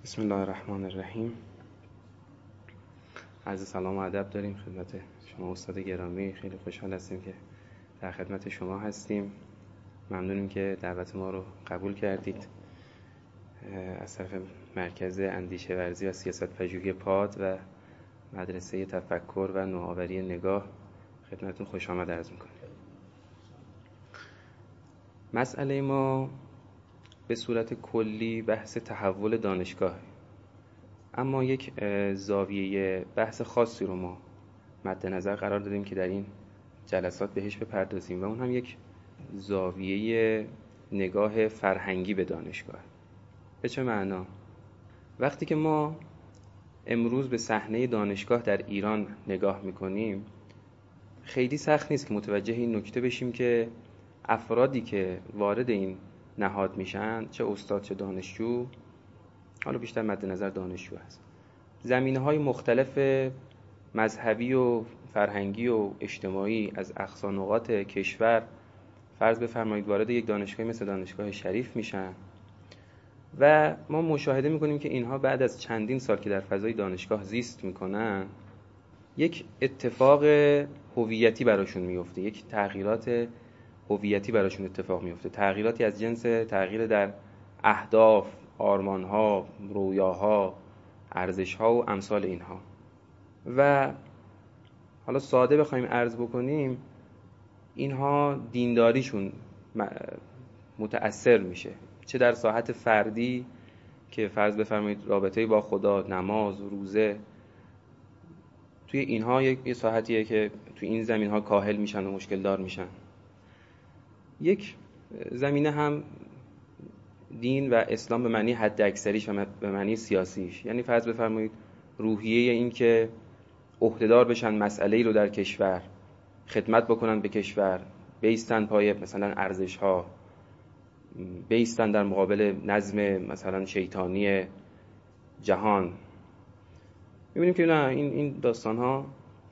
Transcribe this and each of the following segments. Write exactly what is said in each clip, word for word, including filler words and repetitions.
بسم الله الرحمن الرحیم. عرض سلام و ادب داریم خدمت شما استاد گرامی. خیلی خوشحال هستیم که در خدمت شما هستیم. ممنونیم که دعوت ما رو قبول کردید. از طرف مرکز اندیشه ورزی و سیاست پژوهی پاد و مدرسه تفکر و نوآوری نگاه خدمتتون خوش آمد عرض می‌کنیم. مسئله ما به صورت کلی بحث تحول دانشگاه، اما یک زاویه بحث خاصی رو ما مد نظر قرار دادیم که در این جلسات بهش بپردازیم و اون هم یک زاویه نگاه فرهنگی به دانشگاه. به چه معنا؟ وقتی که ما امروز به صحنه دانشگاه در ایران نگاه میکنیم، خیلی سخت نیست که متوجه این نکته بشیم که افرادی که وارد این نهاد میشن، چه استاد چه دانشجو، حالا بیشتر مد نظر دانشجو هست، زمینه‌های مختلف مذهبی و فرهنگی و اجتماعی از اقصا نقاط کشور فرض بفرمایید وارد یک دانشگاهی مثل دانشگاه شریف میشن و ما مشاهده میکنیم که اینها بعد از چندین سال که در فضای دانشگاه زیست میکنن، یک اتفاق هویتی براشون میفته، یک تغییرات هویتی براشون اتفاق میفته، تغییراتی از جنس تغییر در اهداف، آرمانها، رویاها، ارزشها و امثال اینها. و حالا ساده بخوایم عرض بکنیم، اینها دینداریشون متأثر میشه، چه در ساحت فردی که فرض بفرمایید رابطه با خدا، نماز، روزه، توی اینها یک ساحتیه که توی این زمینها کاهل میشن و مشکل دار میشن. یک زمینه هم دین و اسلام به معنی حد اکثریش و به معنی سیاسیش، یعنی فرض بفرمایید روحیه این که عهدهدار بشن مسئله‌ای رو در کشور، خدمت بکنن به کشور، بیستن پای مثلا ارزش‌ها، بیستن در مقابل نظم مثلا شیطانی جهان. می‌بینیم که نه، این این داستان‌ها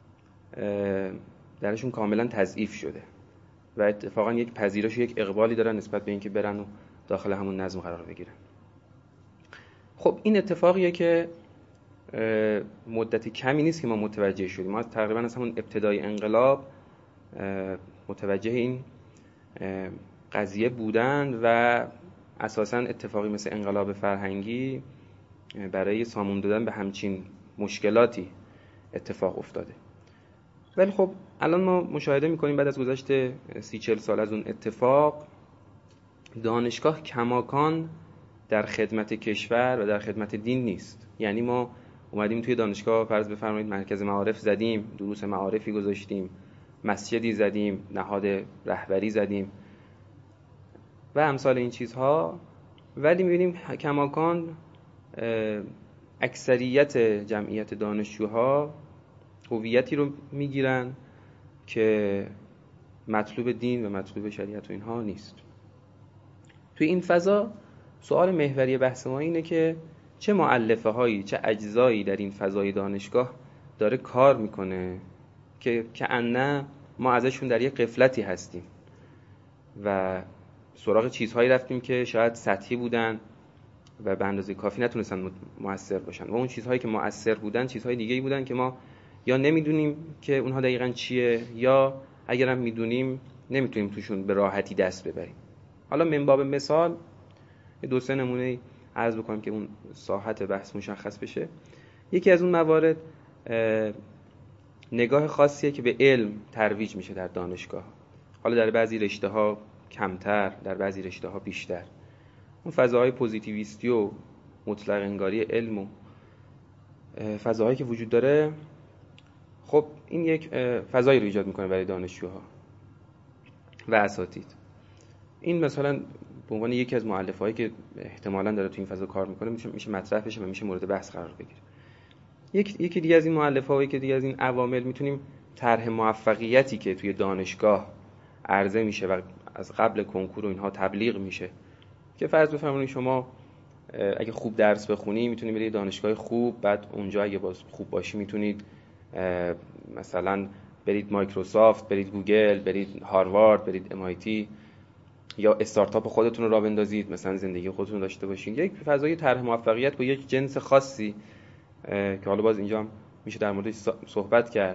درشون کاملا تضعیف شده و اتفاقا یک پذیرش و یک اقبالی دارن نسبت به اینکه برن و داخل همون نظم قرار بگیرن. خب این اتفاقیه که مدت کمی نیست که ما متوجه شدیم. ما تقریبا از همون ابتدای انقلاب متوجه این قضیه بودن و اساساً اتفاقی مثل انقلاب فرهنگی برای سامون دادن به همچین مشکلاتی اتفاق افتاده. ولی خب الان ما مشاهده میکنیم بعد از گذشت سی چل سال از اون اتفاق، دانشگاه کماکان در خدمت کشور و در خدمت دین نیست. یعنی ما اومدیم توی دانشگاه فرض بفرمایید مرکز معارف زدیم، دروس معارفی گذاشتیم، مسجدی زدیم، نهاد رهبری زدیم و امثال این چیزها، ولی می‌بینیم کماکان اکثریت جمعیت دانشجوها هویتی رو میگیرن که مطلوب دین و مطلوب شریعت و اینها نیست. توی این فضا سوال محوری بحث ما اینه که چه مؤلفه هایی، چه اجزایی در این فضای دانشگاه داره کار میکنه که کأنه ما ازشون در یک غفلتی هستیم و سراغ چیزهایی رفتیم که شاید سطحی بودن و به اندازه کافی نتونستن مؤثر باشن و اون چیزهایی که مؤثر بودن چیزهای دیگه‌ای بودن که ما یا نمیدونیم که اونها دقیقاً چیه، یا اگرم میدونیم نمیتونیم توشون به راحتی دست ببریم. حالا من باب مثال دو سه نمونه عرض بکنم که اون ساحت بحث مشخص بشه. یکی از اون موارد نگاه خاصیه که به علم ترویج میشه در دانشگاه. حالا در بعضی رشته‌ها کمتر، در بعضی رشته‌ها بیشتر. اون فضاهای پوزیتیویستی و مطلق انگاری علم و فضاهایی که وجود داره، خب این یک فضایی رو ایجاد میکنه برای دانشجوها و اساتید. این مثلا به عنوان یکی از مؤلفه‌هایی که احتمالاً داره تو این فضا کار میکنه میشه میشه مطرح بشه و میشه مورد بحث قرار بگیره. یک یکی دیگه از این مؤلفه‌ها، یکی دیگه از این عوامل، میتونیم طرح موفقیتی که توی دانشگاه عرضه میشه و از قبل کنکور و اینها تبلیغ میشه، که فرض بفرمایید شما اگه خوب درس بخونی میتونید برید دانشگاه خوب، بعد اونجا اگه باز خوب باشی میتونید مثلا برید مایکروسافت، برید گوگل، برید هاروارد، برید ام آی تی یا استارتاپ خودتون رو راه بندازید، مثلا زندگی خودتون رو داشته باشین. یک فضای طرح موفقیت با یک جنس خاصی که حالا باز اینجا میشه در موردش صحبت کرد.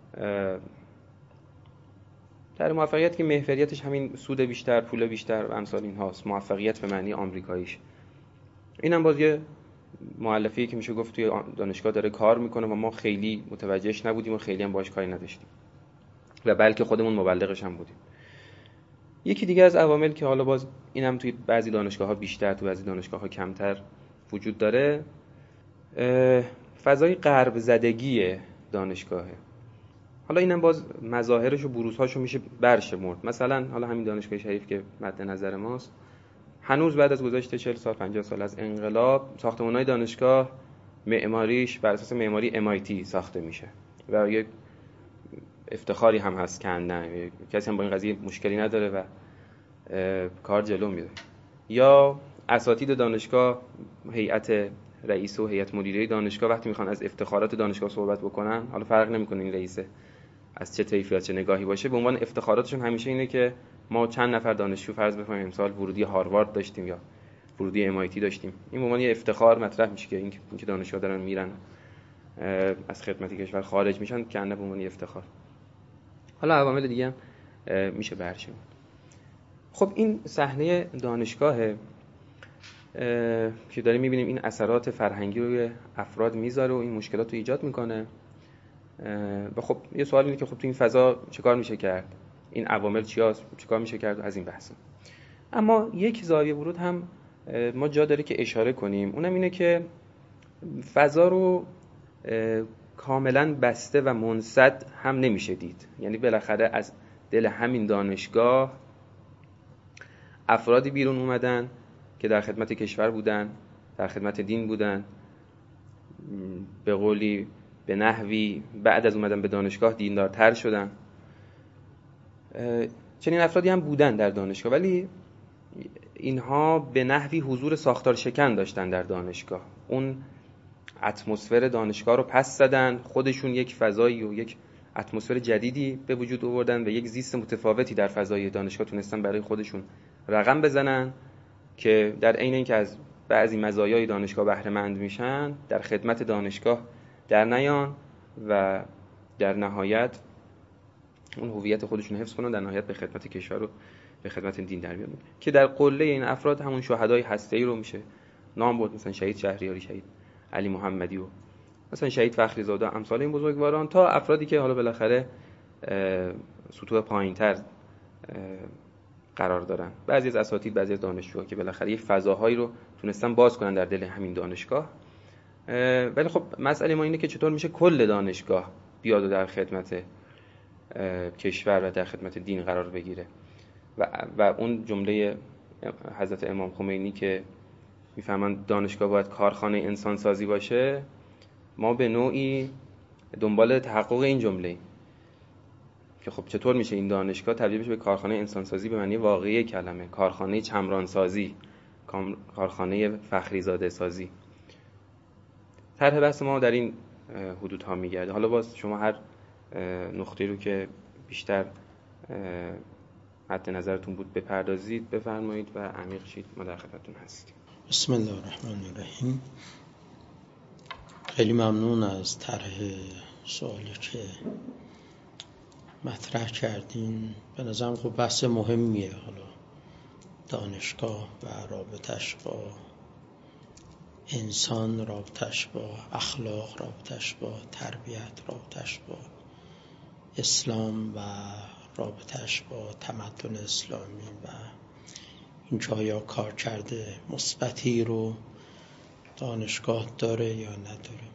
طرح موفقیت که محوریتش همین سود بیشتر، پول بیشتر و امثال این هاست، موفقیت به معنی آمریکاییش. اینم باز یه مؤلفه‌ای که میشه گفت توی دانشگاه داره کار میکنه و ما خیلی متوجهش نبودیم و خیلی هم باهاش کاری نداشتیم و بلکه خودمون مبلغش هم بودیم. یکی دیگه از عوامل که حالا باز اینم توی بعضی دانشگاه‌ها بیشتر، توی بعضی دانشگاه‌ها کمتر وجود داره، فضای غرب زدگی دانشگاهه. حالا اینم باز مظاهرش و بروزهاشو میشه برشمرد. مثلا حالا همین دانشگاه شریف که مد نظر ماست، هنوز بعد از گذشت چهل سال پنجاه سال از انقلاب ساختمان‌های دانشگاه معماریش بر اساس معماری ام آی تی ساخته میشه و یک افتخاری هم هست که نه کسی هم با این قضیه مشکلی نداره و کار جلو میره. یا اساتید دانشگاه، هیئت رئیس و هیئت مدیره دانشگاه وقتی میخوان از افتخارات دانشگاه صحبت بکنن، حالا فرق نمیکنه این رئیسه از چه طیفی از چه نگاهی باشه، به عنوان افتخاراتشون همیشه اینه که ما چند نفر دانشجو فرض بفرماییم امسال ورودی هاروارد داشتیم یا ورودی ام آی تی داشتیم. این به عنوان یه افتخار مطرح میشه که اینکه دانشجو دارن میرن از خدمت کشور خارج میشن که نه به عنوان افتخار. حالا عوامل دیگه هم میشه برشمرد. خب این صحنه دانشگاهه که داریم میبینیم این اثرات فرهنگی روی افراد میذاره و این مشکلات رو ایجاد میکنه. و خب یه سوال اینه که خب تو این فضا چیکار میشه کرد؟ این عوامل چیاست؟ چیکار میشه کرد از این بحث؟ اما یک زاویه ورود هم ما جا داره که اشاره کنیم، اونم اینه که فضا رو کاملا بسته و منسد هم نمیشه دید. یعنی بالاخره از دل همین دانشگاه افرادی بیرون اومدن که در خدمت کشور بودن، در خدمت دین بودن، به قولی به نحوی بعد از اومدن به دانشگاه دیندارتر شدن. چنین افرادی هم بودن در دانشگاه، ولی اینها به نحوی حضور ساختار شکن داشتن در دانشگاه. اون اتمسفر دانشگاه رو پس زدن، خودشون یک فضایی و یک اتمسفر جدیدی به وجود آوردن و یک زیست متفاوتی در فضای دانشگاه تونستن برای خودشون رقم بزنن که در عین اینکه از بعضی مزایای دانشگاه بهره مند میشن، در خدمت دانشگاه در نیان و در نهایت اون هویت خودشون حفظ کنن، در نهایت به خدمت کشور و به خدمت دین در بیان. که در قله این افراد همون شهدای هسته‌ای رو میشه نام برد، مثلا شهید شهریاری، شهید علی محمدی و مثلا شهید فخری زاده، امثال این بزرگواران، تا افرادی که حالا بالاخره سطوح پایین‌تر قرار دارن. بعضی از اساتید، بعضی از دانشجوها که بالاخره یک فضاهایی رو تونستن باز کنن در دل همین دانشگاه. ولی خب مسئله ما اینه که چطور میشه کل دانشگاه بیاد و در خدمت کشور و در خدمت دین قرار بگیره. و, و اون جمله حضرت امام خمینی که میفهمن دانشگاه باید کارخانه انسان سازی باشه، ما به نوعی دنبال تحقق این جمله که خب چطور میشه این دانشگاه تبدیل بشه به کارخانه انسان سازی به معنی واقعی کلمه، کارخانه چمران سازی، کارخانه فخری زاده سازی. طرح بحث ما در این حدودها میگرده. حالا باز شما هر نقطه‌ای رو که بیشتر مد نظرتون بود بپردازید، بفرمایید و عمیق شید، ما در خدمتتون هستیم. بسم الله الرحمن الرحیم. خیلی ممنون از طرح سوالی که مطرح کردین. به نظرم خب بحث مهمیه. حالا دانشگاه و رابطش با انسان، رابطش با اخلاق، رابطش با تربیت، رابطش با اسلام و رابطش با تمدن اسلامی و این که آیا کار کرده مثبتی رو دانشگاه داره یا نداره.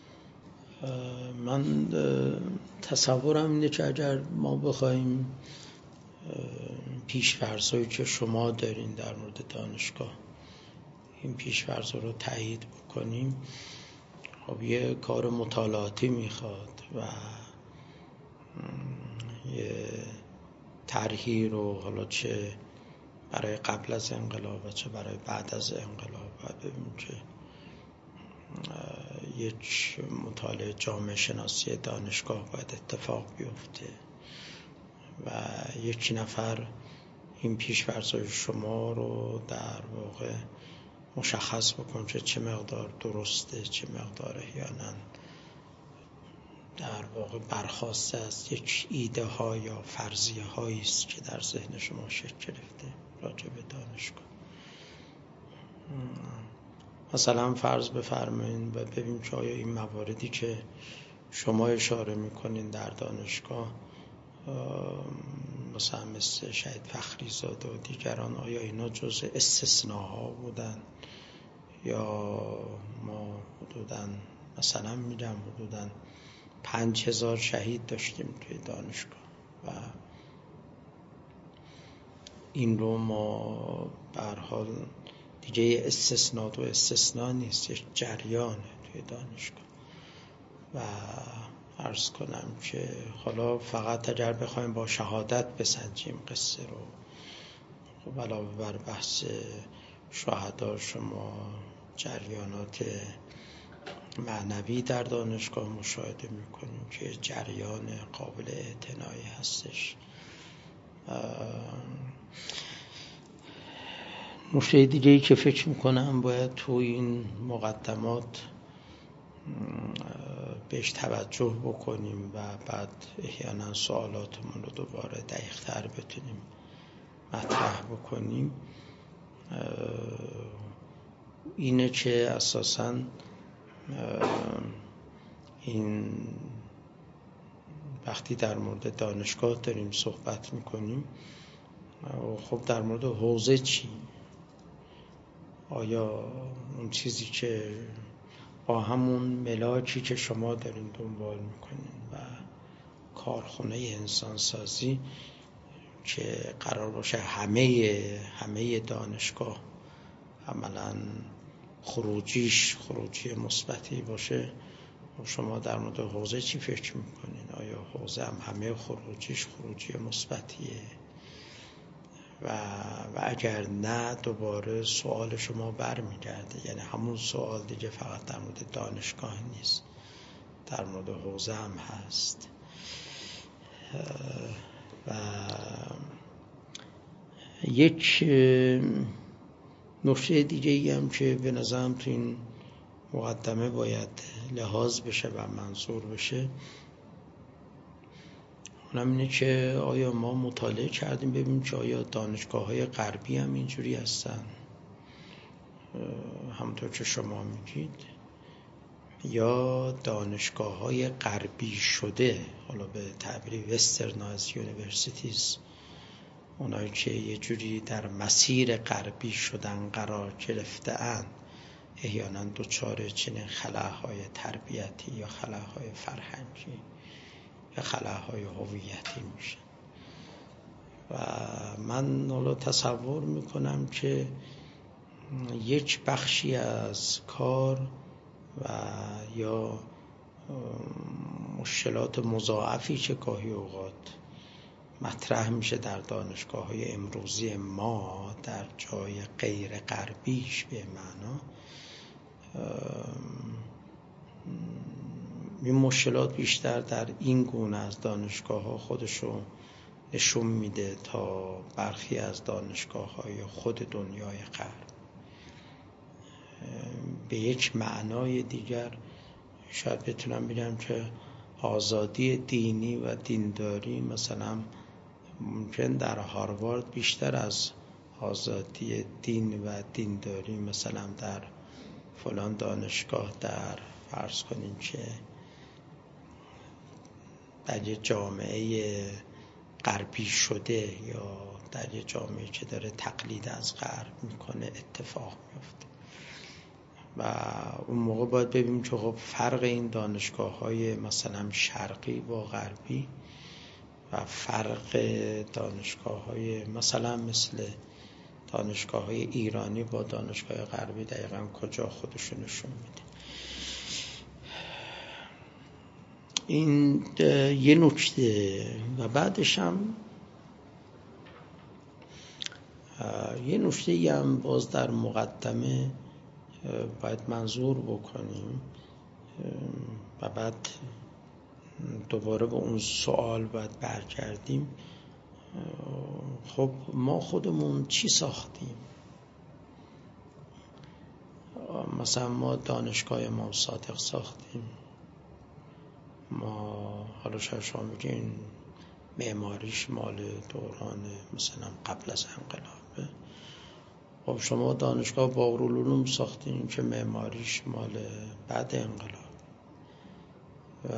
من تصورم اینه که اگر ما بخوایم پیش‌فرض‌هایی که شما دارین در مورد دانشگاه این پیش‌فرض‌ها رو تایید بکنیم، خب یه کار مطالعاتی میخواد و یه طرحی رو حالا چه برای قبل از انقلاب و چه برای بعد از انقلاب باید ببینیم که یک مطالعه جامعه شناسی دانشگاه باید اتفاق بیفته و یک نفر این پیش‌فرض‌های شما رو در واقع مشخص بکن که چه مقدار درسته، چه مقدار احیانا در واقع برخواسته از یک ایده ها یا فرضیه هایی است که در ذهن شما شکل گرفته راجع به دانشگاه. مثلا فرض بفرمایید و ببین که آیا این مواردی که شما اشاره میکنین در دانشگاه، مثلا مثل شهید فخریزاده و دیگران، آیا اینا جزء استثناها بودن یا ما حدوداً مثلا میگم حدوداً پنج هزار شهید داشتیم توی دانشگاه و این رو ما به هر حال دیگه استثناء و استثناء نیست، یک جریانه توی دانشگاه. و عرض کنم که حالا فقط اگر بخوایم با شهادت بسنجیم قصه رو، خب علاوه بر بحث شهدا شما جریانات معنوی در دانشگاه مشاهده میکنیم که جریان قابل اعتنایی هستش. نکته دیگه‌ای که فکر میکنم باید تو این مقدمات بهش توجه بکنیم و بعد احیانا سوالاتمون رو دوباره دقیق‌تر بتونیم مطرح بکنیم، اینه که اساساً این وقتی در مورد دانشگاه داریم صحبت میکنیم، خب در مورد حوزه چی؟ آیا اون چیزی که با همون ملاکی که شما دارین دنبال میکنین و کارخونه انسانسازی که قرار باشه همه همه دانشگاه عملاً خروجیش خروجی مثبتی باشه، شما در مورد حوزه چی فکر میکنین؟ آیا حوزه هم همه خروجیش خروجی مثبتیه؟ و, و اگر نه دوباره سوال شما برمیگرده، یعنی همون سوال دیگه فقط در مورد دانشگاه نیست، در مورد حوزه هم هست. و یک نکته دیگه ای هم که به نظرم تو این مقدمه باید لحاظ بشه و منظور بشه، اونم اینه که آیا ما مطالعه کردیم ببینیم که آیا دانشگاه‌های غربی هم اینجوری هستن همونطور که شما میگید، یا دانشگاه‌های غربی شده، حالا به تعبیری وسترنایز یونیورسیتیز، اونایی که یه جوری در مسیر غربی شدن قرار گرفته اند، احیانا دوچار چنین خلاهای تربیتی یا خلاهای فرهنگی یا خلاهای هویتی میشه. و من حالا تصور میکنم که یک بخشی از کار و یا مشکلات مضاعفی که گاهی اوقات مطرح میشه در دانشگاه‌های امروزی ما در جای غیر غربیش، به معنا این مشکلات بیشتر در این گونه از دانشگاه‌ها خودشو نشون میده تا برخی از دانشگاه‌های خود دنیای غرب. به یک معنای دیگر شاید بتونم بگم که آزادی دینی و دینداری مثلا ممکن در هاروارد بیشتر از آزادی دین و دینداری مثلا در فلان دانشگاه در فرض کنیم که در یه جامعه غربی شده یا در یه جامعه که داره تقلید از غرب میکنه اتفاق میفته. و اون موقع باید ببینیم که خب فرق این دانشگاه‌های مثلا شرقی با غربی و فرق دانشگاه‌های مثلا مثل دانشگاه‌های ایرانی با دانشگاه غربی دقیقاً کجا خودشون نشون میده. این یه نکته. و بعدش هم یه نکته هم باز در مقدمه باید منظور بکنیم و بعد دوباره به اون سوال باید برگردیم. خب ما خودمون چی ساختیم؟ مثلا ما دانشگاه امام صادق ساختیم، ما حالا شاید شما میگین معماریش مال دوران مثلا قبل از انقلابه. خب شما دانشگاه بارالعلوم ساختین که معماریش مال بعد انقلاب و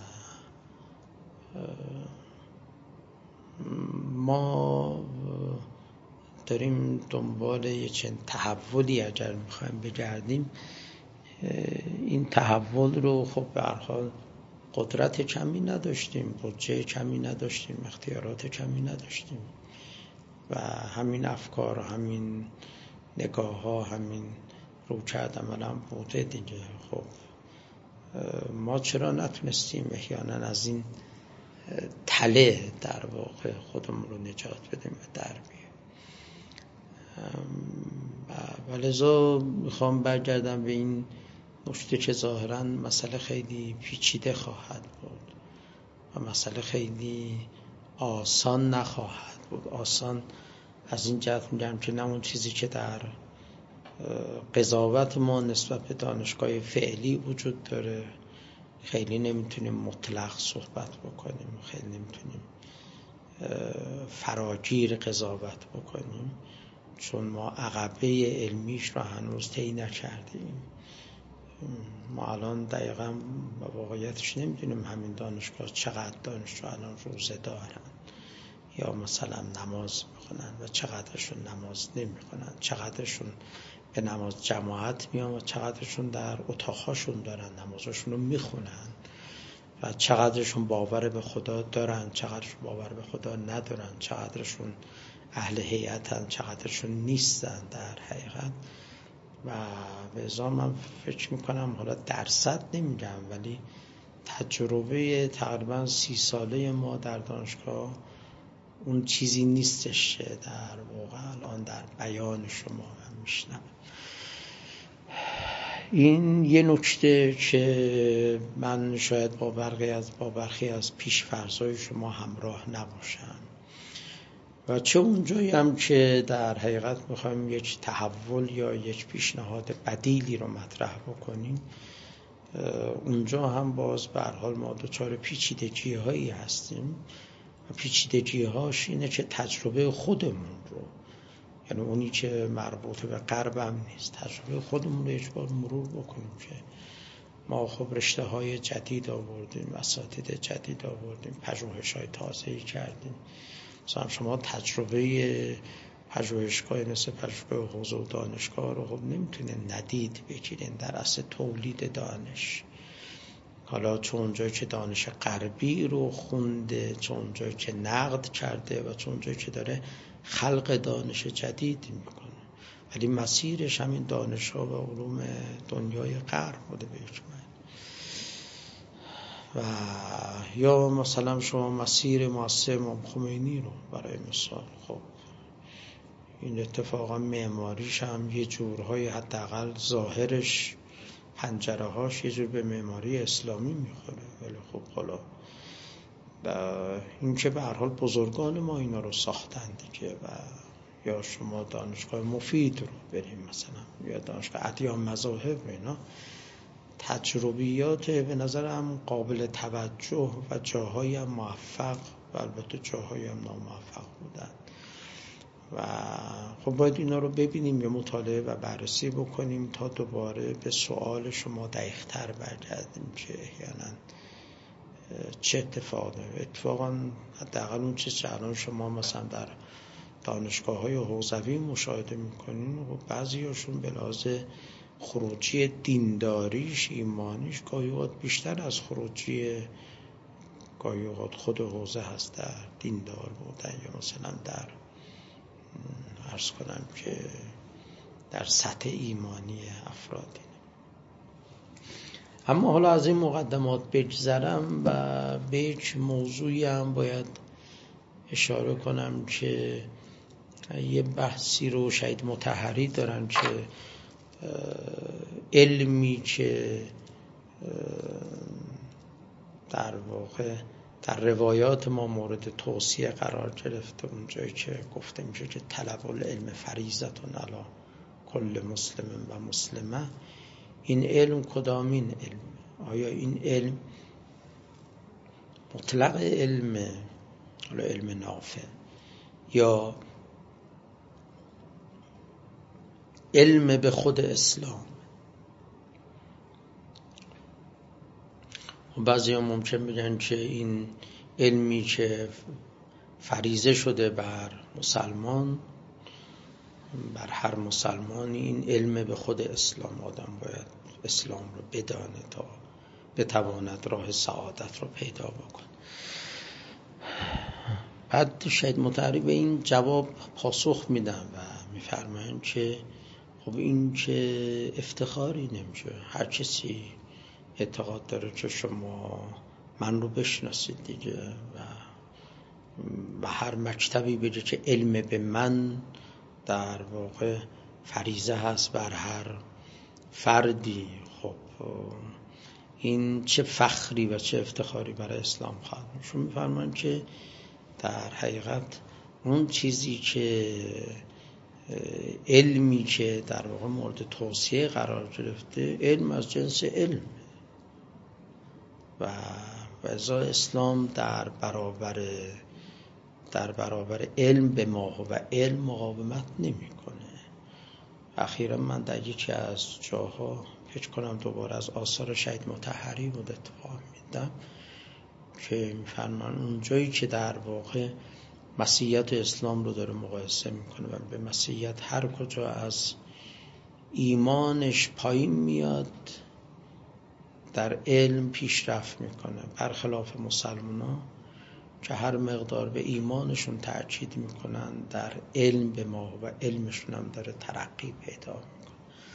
ما داریم دنبال یه چند تحولی اگر میخوایم بگردیم. این تحول رو خب به هر حال قدرت کمی نداشتیم، بودجه کمی نداشتیم، اختیارات کمی نداشتیم و همین افکار، همین نگاه ها، همین رویکرد عمل هم بوده دیگه. خب ما چرا نتونستیم احیانا از این تله در واقع خودمون رو نجات بدیم و در بیاییم؟ و لذا میخوام برگردم به این نکته که ظاهراً مسئله خیلی پیچیده خواهد بود و مسئله خیلی آسان نخواهد بود. آسان از این جهت میگم که نه اون چیزی که در قضاوت ما نسبت به دانشگاه فعلی وجود داره، خیلی نمیتونیم مطلق صحبت بکنیم، خیلی نمیتونیم فراگیر قضاوت بکنیم، چون ما عقبه علمیش رو هنوز طی نکردیم. ما الان دقیقاً واقعیتش نمیدونیم همین دانشگاه چقدر دانشجو الان روزه دارن یا مثلا نماز میخونن و چقدرشون نماز نمیخونن، چقدرشون به نماز جماعت میان و چقدرشون در اتاقهاشون دارن نمازشون رو میخونن و چقدرشون باور به خدا دارن، چقدرشون باور به خدا ندارن، چقدرشون اهل هیئتن، چقدرشون نیستن در حقیقت. و به ازا من فکر میکنم، حالا درصد نمیگم، ولی تجربه تقریبا سی ساله ما در دانشگاه اون چیزی نیستش که در واقع الان در بیان شما من میشنم. این یه نکته که من شاید با برخی از با برخی از پیش‌فرض‌های شما همراه نباشم و چه اونجایی هم که در حقیقت میخوایم یک تحول یا یک پیشنهاد بدیلی رو مطرح بکنیم، اونجا هم باز به هر حال ما دچار پیچیدگی هایی هستیم و پیچیدگی هاش اینه که تجربه خودمون رو، یعنی اونی که مربوط به غرب هم نیست، تجربه خودمون رو یک بار مرور بکنیم که ما خب رشته های جدید آوردیم، اساتید جدید آوردیم، پژوهش های تازه‌ای کردیم. مثلا شما تجربه پژوهشگاه مثل پژوهشگاه حوزه و دانشگاه رو خب نمیتونه ندید بگیرین در اصل تولید دانش. حالا چون جایی که دانش غربی رو خونده، چون جایی که نقد کرده و چون جایی که داره خلق دانش جدید میکنه، ولی مسیرش همین دانش ها و علوم دنیای غرب بوده به یک معنی. و یا مثلا شما مسیر مؤسسه امام خمینی رو برای مثال، خب این اتفاقا معماریش هم یه جورهای حداقل ظاهرش پنجره هاش یه جور به معماری اسلامی میخوره، ولی خب حالا این که به هر حال بزرگان ما اینا رو ساختن دیگه. و یا شما دانشگاه مفید رو بریم مثلا، یا دانشگاه ادیان مذاهب، اینا تجربیات به نظرم قابل توجه و جاهای هم موفق و البته جاهای هم ناموفق بودن و خب باید اینا رو ببینیم، یا مطالعه و بررسی بکنیم تا دوباره به سوال شما دقیق‌تر برگردیم که احیانا چه اتفاقی اتفاقا حداقل اون چیز که الان شما مثلا در دانشگاه‌های حوزوی مشاهده می‌کنین و بعضی هاشون به لحاظ خروجی دینداریش، ایمانیش گاهی اوقات بیشتر از خروجی گاهی اوقات خود حوزه هست در دیندار بودن، یا مثلا در عرض کنم که در سطح ایمانی افرادی. اما حالا از این مقدمات بگذرم و به یک موضوعی هم باید اشاره کنم که یه بحثی رو شاید مطهری دارن که علمی که در واقع در روایات ما مورد توصیه قرار گرفته، اونجایی که گفته میشه که طلب العلم فریضتون علی کل مسلم و مسلمه. این علم کدامین علم؟ آیا این علم مطلق علم، علم نافع، یا علم به خود اسلام؟ و بعضی هم ممکن بگن که این علمی که فریضه شده بر مسلمان، بر هر مسلمانی، این علم به خود اسلام، آدم باید اسلام رو بدانه تا بتواند راه سعادت رو پیدا بکنه. بعد شاید متحری به این جواب پاسخ میدن و میفرمایند که خب این که افتخاری نمیشه، هر کسی اعتقاد داره که شما من رو بشناسید دیگه، و و هر مکتبی بگه که علم به من در واقع فریضه هست بر هر فردی. خب این چه فخری و چه افتخاری برای اسلام خواهد بود؟ شما میفرمایند که در حقیقت اون چیزی که علمی که در واقع مورد توصیه قرار گرفته، علم از جنس علم و وضع اسلام در برابر در برابر علم به ما و علم مقاومت نمیکنه. اخیرا من در یکی از جاها فکر کنم دوباره از آثار شهید مطهری بود اتفاق میدم که میفرمان اون جایی که در واقع مسیحیت اسلام رو داره مقایسه میکنه و به مسیحیت هر کجا از ایمانش پایین میاد در علم پیشرفت میکنه، برخلاف مسلمان‌ها که هر مقدار به ایمانشون تأکید میکنن در علم به ما و علمشون هم داره ترقی پیدا میکنه.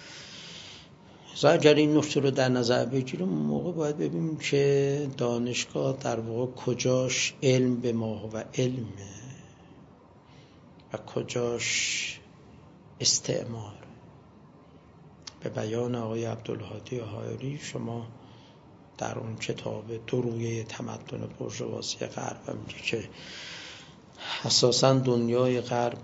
اگر این نکته رو در نظر بگیریم، اون موقع باید ببینیم که دانشگاه در واقع کجاش علم به ما و علمه و کجاش استعمار. به بیان آقای عبدالهادی حائری، شما در اون کتاب دو رویه تمدن بورژوازی غرب میگه که اساساً دنیای غرب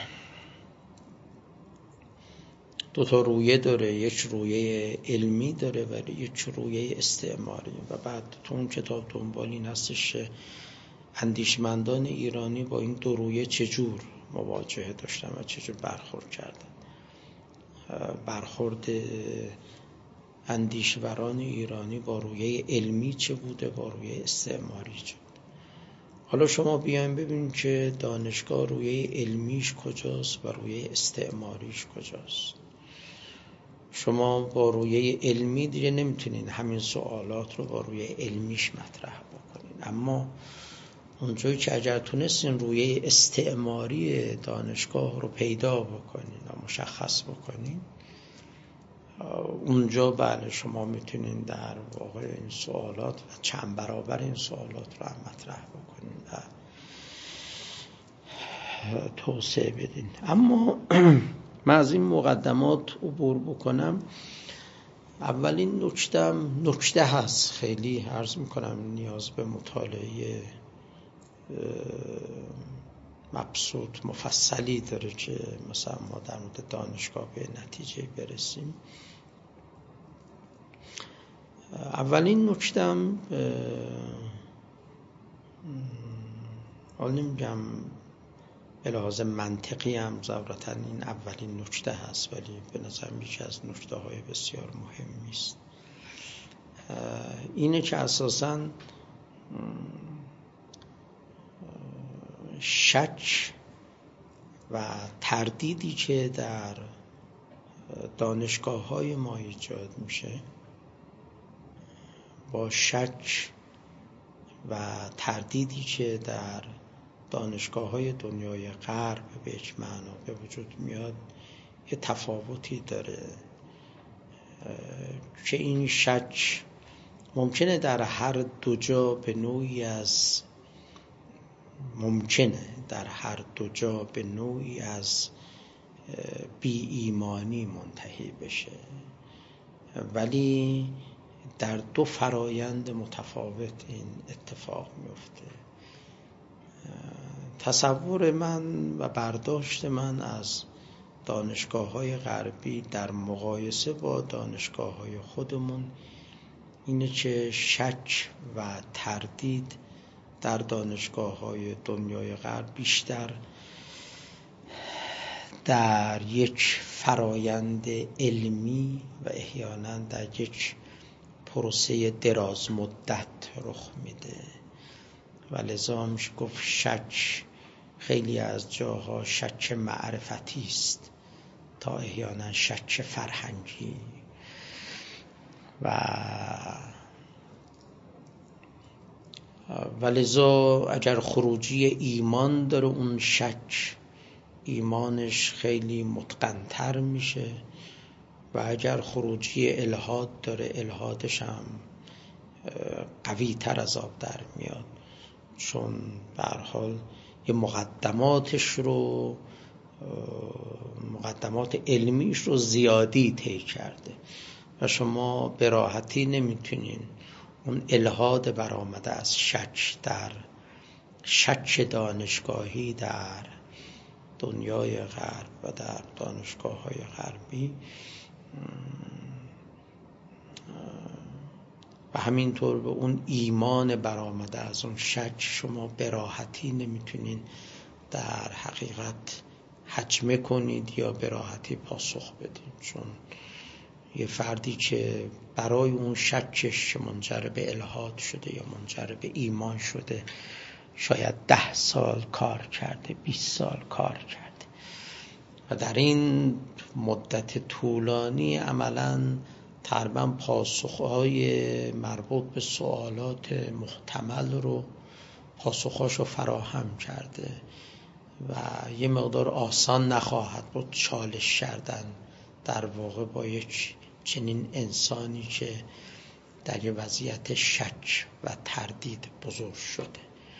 دو تا رویه داره، یک رویه علمی داره و یک رویه استعماری. و بعد تو اون کتاب دنبال این هستش که اندیشمندان ایرانی با این دو رویه چجور مواجهه داشتن و چجور برخورد کردن. برخورد اندیشوران ایرانی با رویه علمی چه بوده، با رویه استعماری چه بوده. حالا شما بیاین ببینید که دانشگاه رویه علمیش کجاست و رویه استعماریش کجاست. شما با رویه علمی دیگه نمیتونین همین سوالات رو با رویه علمیش مطرح بکنین، اما اونجایی که اگر تونستین رویه استعماری دانشگاه رو پیدا بکنین و مشخص بکنین، اونجا بله شما میتونین در واقع این سوالات و چند برابر این سوالات رو هم مطرح بکنین و توسعه بدین. اما من از این مقدمات عبور بکنم. اولین نکتم نکته هست، خیلی عرض میکنم نیاز به مطالعه مبسوط مفصلی داره که مثلا ما در مورد دانشگاه به نتیجه برسیم. اولین نکتم، حالا نمیگم به لحاظ منطقی هم ضرورتاً این اولین نکته هست، ولی به نظرم یکی از نکته های بسیار مهمی است. اینه که اساساً شک و تردیدی که در دانشگاه های ما ایجاد میشه، با شک و تردیدی که در دانشگاه های دنیای غرب به یک معنا به وجود میاد، یه تفاوتی داره که این شک ممکنه در هر دو جا به نوعی از ممکنه در هر دو جا به نوعی از بی ایمانی منتهی بشه، ولی در دو فرایند متفاوت این اتفاق میفته. تصور من و برداشت من از دانشگاه‌های غربی در مقایسه با دانشگاه‌های خودمون اینه که شک و تردید در دانشگاه‌های دنیای غرب بیشتر در یک فرایند علمی و احیانا در یک پروسه دراز مدت رخ میده و لذا میشه گفت شک خیلی از جاها شک معرفتی است تا احیانا شک فرهنگی و ولذا اگر خروجی ایمان داره اون شک ایمانش خیلی متقن‌تر میشه و اگر خروجی الحاد داره الحادش هم قوی تر از آب در میاد، چون به هر حال یه مقدماتش رو مقدمات علمیش رو زیادی طی کرده و شما به راحتی نمیتونین اون الحاد برآمده از شک در شک دانشگاهی در دنیای غرب و در دانشگاه‌های غربی و همینطور به اون ایمان برآمده از اون شک شما به راحتی نمیتونین در حقیقت حجمه کنید یا به راحتی پاسخ بدید، چون یه فردی که برای اون شکش منجر به الحاد شده یا منجر به ایمان شده شاید ده سال کار کرده، بیست سال کار کرده و در این مدت طولانی عملاً تقریباً پاسخهای مربوط به سوالات محتمل رو پاسخهاشو فراهم کرده و یه مقدار آسان نخواهد بود چالش کردن در واقع با یک چنین انسانی که در یه وضعیت شک و تردید بزرگ شده.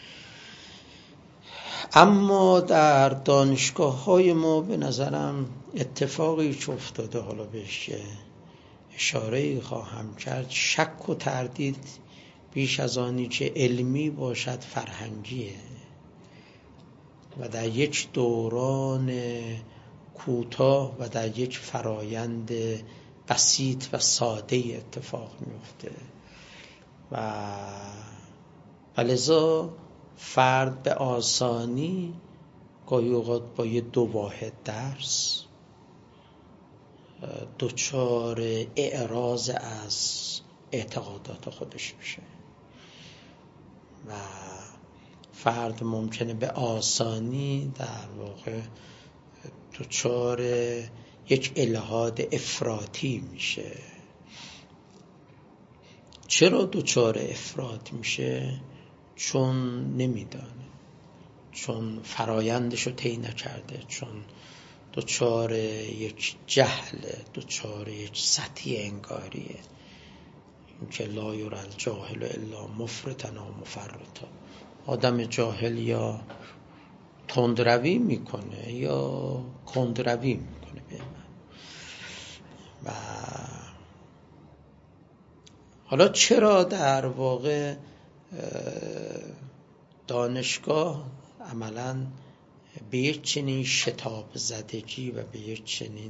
اما در دانشگاه‌های ما به نظرم اتفاقی که افتاده، حالا بهش اشاره‌ای خواهم کرد، شک و تردید بیش از آنی که علمی باشد فرهنگیه و در یک دوران کوتاه و در یک فرایند بسیط و ساده اتفاق میفته و لذا فرد به آسانی گاهی اوقات با یه دو واحد درس دچار اعراض از اعتقادات خودش میشه و فرد ممکنه به آسانی در واقع دچار یک الحاد افراطی میشه. چرا دچار افراط میشه؟ چون نمیدانه، چون فرایندشو طی نکرده، چون دچار یک جهل، دچار یک سطحی انگاریه که لا یرى الجاهل الا مفرطا و مفرطا. آدم جاهل یا تندروی میکنه یا کندروی میکنه به من. و حالا چرا در واقع دانشگاه عملاً به یک چنین شتاب زدگی و به یک چنین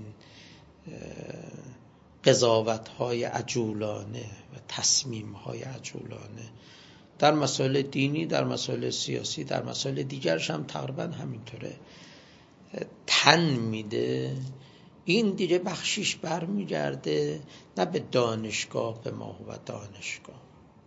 قضاوت‌های عجولانه و تصمیم‌های عجولانه در مسائل دینی، در مسائل سیاسی، در مسائل دیگرش هم تقریبا همینطوره تن میده؟ این دیگه بخشیش برمیگرده نه به دانشگاه، به ما و دانشگاه،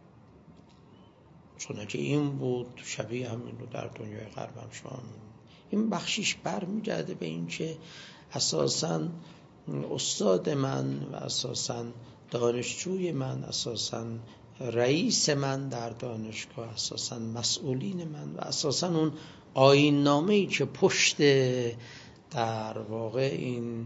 چون اگه این بود شبیه همین رو در دنیای غرب هم شما این بخشیش برمیگرده به این که اساساً استاد من و اساساً دانشجوی من، اساساً رئیس من در دانشگاه، اساساً مسئولین من و اساساً اون آیین نامه‌ای که پشت در واقع این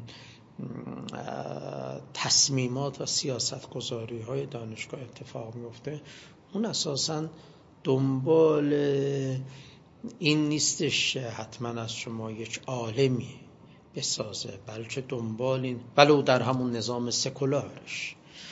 تصمیمات و سیاست گذاری های دانشگاه اتفاق میفته، اون اساساً دنبال این نیستش حتما از شما یک عالمی بسازه، بلکه دنبال این ولو در همون نظام سکولارش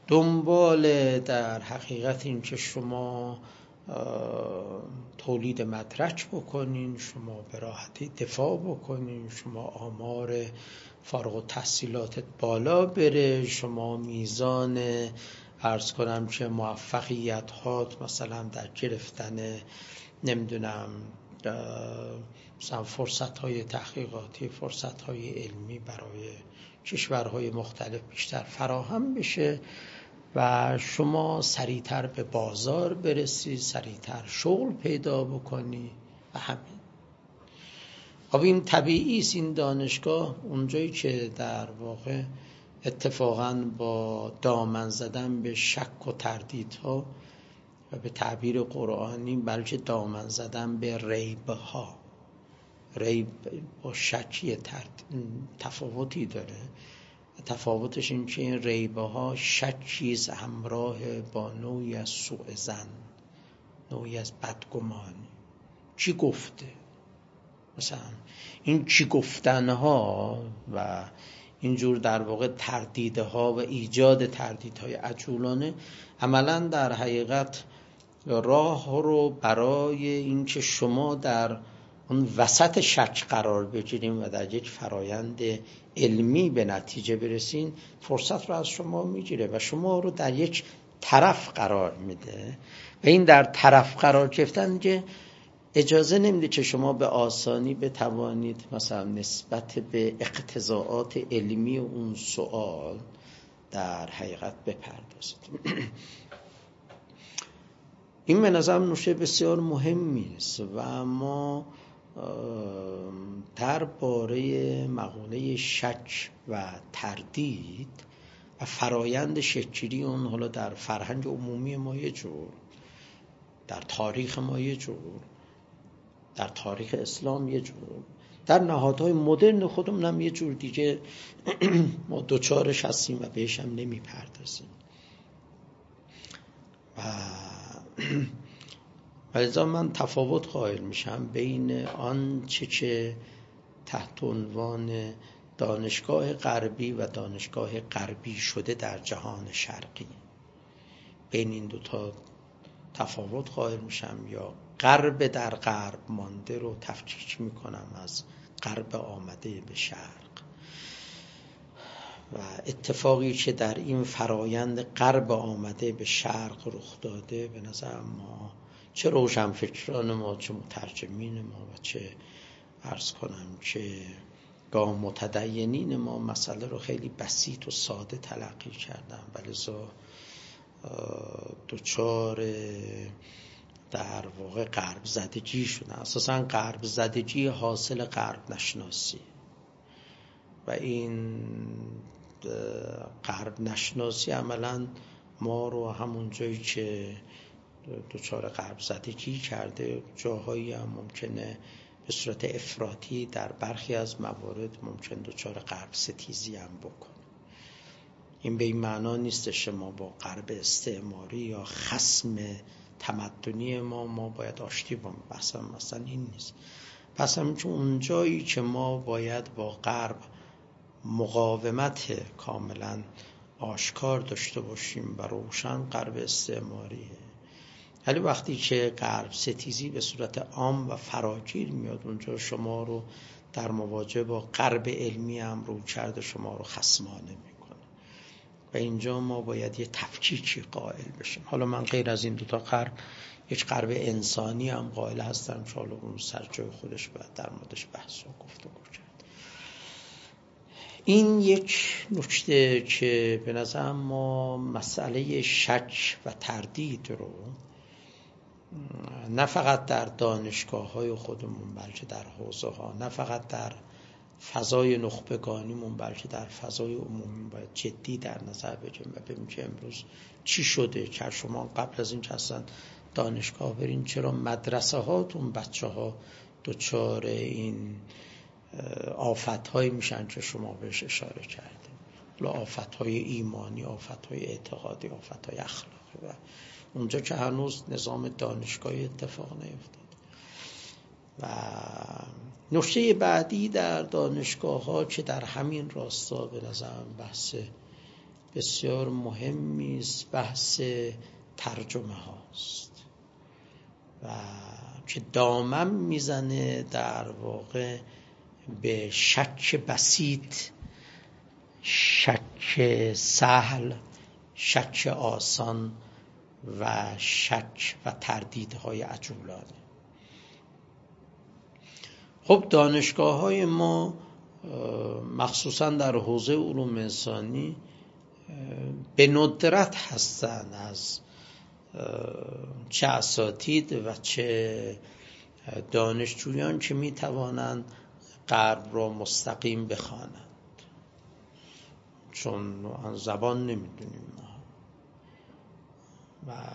دنبال در حقیقت این که شما تولید مدرک بکنین، شما به راحتی دفاع بکنین، شما آمار فارغ التحصیلاتت بالا بره، شما میزان عرض کنم که موفقیت هات مثلا در گرفتن نمیدونم مثلا فرصت های تحقیقاتی، فرصت های علمی برای کشورهای مختلف بیشتر فراهم بشه و شما سریعتر به بازار برسی، سریعتر شغل پیدا بکنی و همین. خب این طبیعی است. این دانشگاه اونجایی که در واقع اتفاقاً با دامن زدن به شک و تردیدها و به تعبیر قرآنی بلکه دامن زدن به ریبها، ریب با شکی تفاوتی داره. تفاوتش این که این ریبه ها شکیز همراه با نوعی از سوء ظن، نوعی از بدگمانی. چی گفته؟ مثلا این چی گفتنها و اینجور در واقع تردیدها و ایجاد تردیدهای عجولانه عملاً در حقیقت راه رو برای این که شما در اون وسط شک قرار بگیریم و در یک فرایند علمی به نتیجه برسین، فرصت رو از شما میگیره و شما رو در یک طرف قرار میده و این در طرف قرار گرفتن که اجازه نمیده که شما به آسانی بتوانید مثلا نسبت به اقتضاعات علمی اون سوال در حقیقت بپردازید. این به نظرم نکته بسیار مهمی است و ما درباره مقوله شک و تردید و فرایند شکلی اون، حالا در فرهنگ عمومی ما یه جور، در تاریخ ما یه جور، در تاریخ اسلام یه جور، در نهادهای مدرن خودمون هم یه جور دیگه ما دوچارش هستیم و بهش هم نمی پردازیم. و ولذا من تفاوت قائل میشم بین آن چه که تحت عنوان دانشگاه غربی و دانشگاه غربی شده در جهان شرقی، بین این دوتا تفاوت قائل میشم، یا غرب در غرب مانده رو تفکیک میکنم از غرب آمده به شرق. و اتفاقی که در این فرایند غرب آمده به شرق رخ داده، به نظر ما چه روشنفکران ما، چه مترجمین ما و چه عرض کنم که گاه متدینین ما مسئله رو خیلی بسیط و ساده تلقی کردن، ولذا دوچار در واقع غرب زدگی شدن. اساساً غرب زدگی حاصل غرب نشناسی و این غرب نشناسی عملاً ما رو همون جایی که دوچار غرب زدگی کرده، جاهایی هم ممکنه به صورت افراطی در برخی از موارد ممکن دوچار غرب ستیزی هم بکنه. این به این معنا نیستش ما با غرب استعماری یا خصم تمدنی ما ما باید آشتی با بحثم مثلا این نیست. پس هم چون اون جایی که ما باید با غرب مقاومت کاملا آشکار داشته باشیم و روشن، غرب استعماریه. ولی وقتی که غرب ستیزی به صورت عام و فراگیر میاد، اونجا شما رو در مواجهه با غرب علمی هم رو کرده شما رو خصمانه میکنه و اینجا ما باید یه تفکیکی قائل بشیم. حالا من غیر از این دوتا غرب یک غرب انسانی هم قائل هستم که حالا اون سر جای خودش باید در موردش بحث و گفتگو کرد. این یک نکته که به نظر ما مسئله شک و تردید رو نه فقط در دانشگاه های خودمون بلکه در حوزه ها، نه فقط در فضای نخبگانیمون بلکه در فضای عمومی باید جدی در نظر بگیریم و ببینیم که امروز چی شده که شما قبل از این که اصلا دانشگاه برین چرا مدرسه هاتون بچه ها دوچار این آفت هایی میشن که شما بهش اشاره کردیم، آفت های ایمانی، آفت های اعتقادی، آفت های اخلاقی، و اونجا که هنوز نظام دانشگاهی اتفاق نیفتاد. و نکته بعدی در دانشگاه ها که در همین راستا به نظرم بحث بسیار مهمی است بحث ترجمه هاست و که دامن میزنه در واقع به شک بسیط، شک سهل، شک آسان و شک و تردیدهای عجولانه. خب دانشگاه های ما مخصوصا در حوزه علوم انسانی به ندرت هستن از چه اساتید و چه دانشجویان که می توانند غرب را مستقیم بخوانند، چون زبان نمیدونیم ما و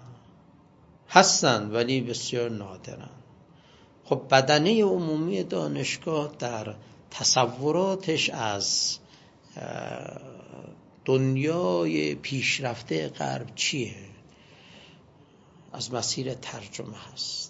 هستند ولی بسیار نادرند. خب بدنه عمومی دانشگاه در تصوراتش از دنیای پیشرفته غرب چیه؟ از مسیر ترجمه هست.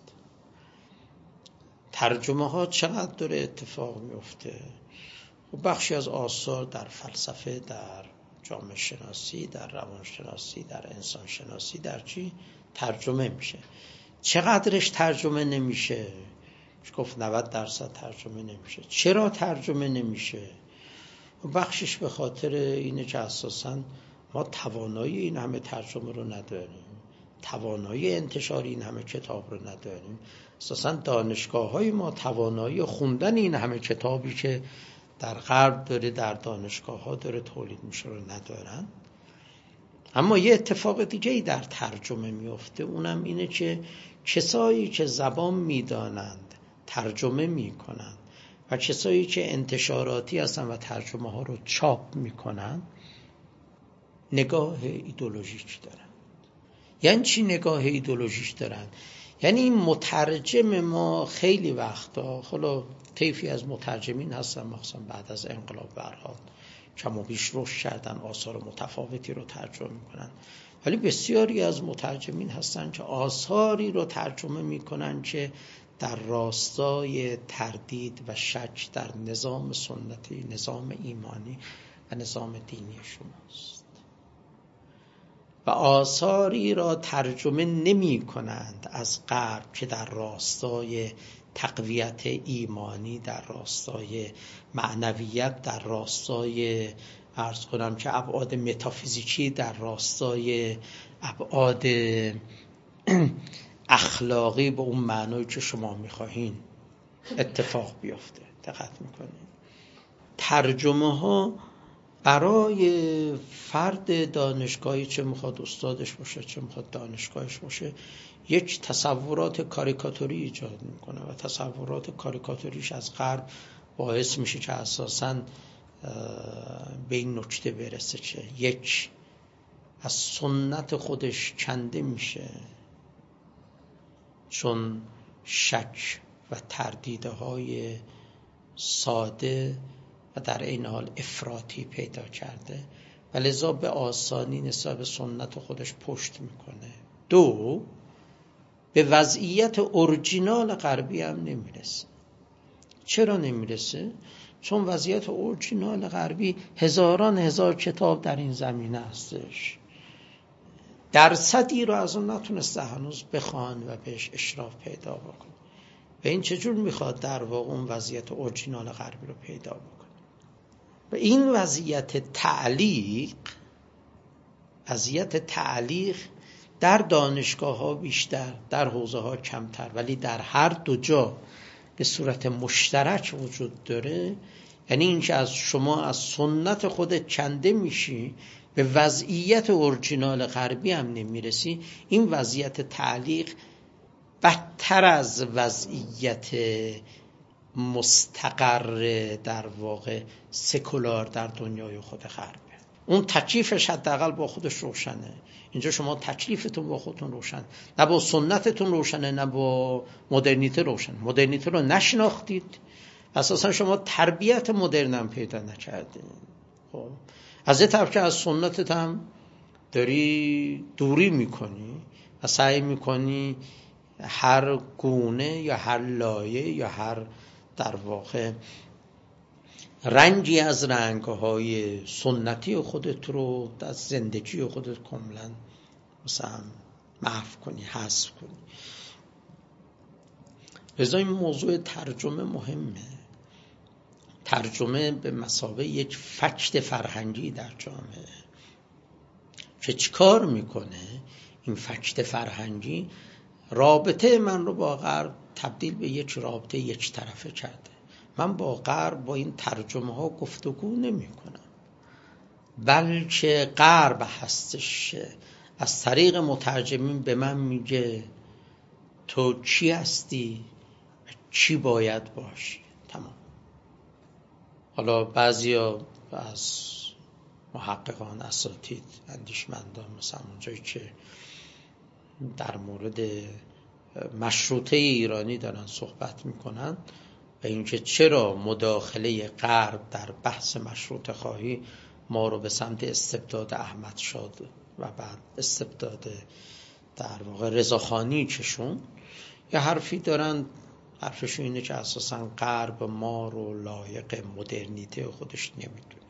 ترجمه ها چقدر داره اتفاق میفته؟ بخشی از آثار در فلسفه، در جامعه شناسی، در روانشناسی، در انسان شناسی، در چی ترجمه میشه. چقدرش ترجمه نمیشه؟ گفت نود درصد ترجمه نمیشه. چرا ترجمه نمیشه؟ بخشش به خاطر اینه که اساساً ما توانایی این همه ترجمه رو نداریم، توانایی انتشار این همه کتاب رو نداریم. اساساً دانشگاه های ما توانایی خوندن این همه کتابی که در غرب داره در دانشگاه ها داره تولید میشه رو ندارن. اما یه اتفاق دیگه ای در ترجمه میفته، اونم اینه که کسایی که زبان میدانند ترجمه میکنند و کسایی که انتشاراتی هستن و ترجمه ها رو چاپ میکنن نگاه ایدئولوژیک دارن. یعنی چی نگاه ایدئولوژیک دارن؟ یعنی این مترجم ما خیلی وقتا، حالا طیفی از مترجمین هستن مخصوصا بعد از انقلاب برها کم و بیش رشد کردن، آثار متفاوتی رو ترجمه میکنن، ولی بسیاری از مترجمین هستن که آثاری رو ترجمه میکنن که در راستای تردید و شک در نظام سنتی، نظام ایمانی و نظام دینی شماست و آثاری را ترجمه نمی کنند از غرب که در راستای تقویت ایمانی، در راستای معنویت، در راستای عرض کنم که ابعاد متافیزیکی، در راستای ابعاد اخلاقی به اون معنایی که شما میخواهین اتفاق بیفته. دقت میکنین ترجمه ها برای فرد دانشگاهی، چه میخواد استادش باشه چه میخواد دانشگاهش باشه، یک تصورات کاریکاتوری ایجاد میکنه و تصورات کاریکاتوریش از غرب باعث میشه که اساساً به این نکته برسه که یک، از سنت خودش کنده میشه چون شک و تردیدهای ساده و در این حال افراطی پیدا کرده و لذا به آسانی نسبت به سنت خودش پشت میکنه. دو، به وضعیت اورجینال غربی هم نمیرسه. چرا نمیرسه؟ چون وضعیت اورجینال غربی هزاران هزار کتاب در این زمینه هستش، درصدی رو از اون نتونسته هنوز بخوان و بهش اشراف پیدا بکنه و این چجور میخواد در واقع اون وضعیت اورجینال غربی رو پیدا بکنه. و این وضعیت تعلیق وضعیت تعلیق در دانشگاه ها بیشتر، در حوزه ها کمتر، ولی در هر دو جا به صورت مشترک وجود داره. یعنی این که از شما از سنت خودت کنده میشی، به وضعیت اورجینال غربی هم نمیرسی. این وضعیت تعلیق بدتر از وضعیت مستقر در واقع سکولار در دنیای خود غربه. اون تکلیفش حداقل با خودش روشنه. اینجا شما تکلیفتون با خودتون روشن، نه با سنتتون روشنه نه با مدرنیته روشن. مدرنیته رو نشناختید، اساسا شما تربیت مدرن هم پیدا نکردید. خب از یه طرف که از سنتت هم داری دوری میکنی و سعی میکنی هر گونه یا هر لایه یا هر در واقع رنجی از رنگهای سنتی خودت رو از زندگی خودت کاملا مثلا محو کنی، حذف کنی. لذا این موضوع ترجمه مهمه. ترجمه به مثابه یک فکت فرهنگی در جامعه که چیکار میکنه؟ این فکت فرهنگی رابطه من رو با غرب تبدیل به یک رابطه یک طرفه کرده. من با غرب با این ترجمه ها گفتگو نمی کنم، بلکه غرب هستش از طریق مترجمین به من میگه تو چی هستی و چی باید باشی. تمام. حالا بعضیا از محققان، اساتید، اندیشمندان مثلا اونجایی که در مورد مشروطه ایرانی دارن صحبت میکنن و اینکه چرا مداخله غرب در بحث مشروطه خواهی ما رو به سمت استبداد احمد شاد و بعد استبداد در واقع رضاخانی کشون، یه حرفی دارن. حرفشون اینه که اساساً غرب ما رو لایق مدرنیته خودش نمیدونه.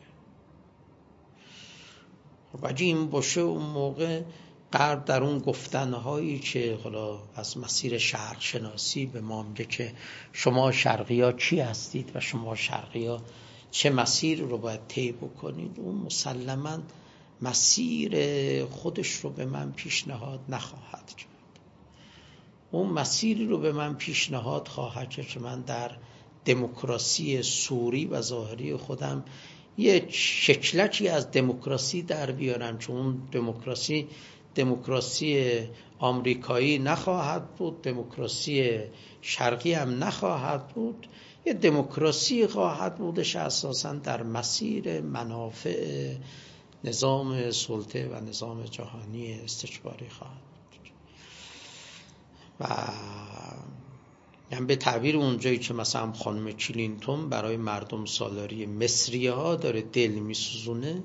و اگه این باشه اون موقع غرب در اون گفتنهایی که حالا از مسیر شرق شناسی به ما میگه که شما شرقی ها چی هستید و شما شرقی ها چه مسیر رو باید طی بکنید، اون مسلماً مسیر خودش رو به من پیشنهاد نخواهد کرد. اون مسیری رو به من پیشنهاد خواهد کرد که من در دموکراسی سوری و ظاهری خودم یه شکلکی از دموکراسی در بیارم، چون اون دموکراسی دموکراسی آمریکایی نخواهد بود، دموکراسی شرقی هم نخواهد بود، یه دموکراسی خواهد بودش اساساً در مسیر منافع نظام سلطه و نظام جهانی استکباری خواهد بود. و یعنی به تعبیر اونجایی که مثلا خانم کلینتون برای مردم سالاری مصری ها داره دل میسوزونه،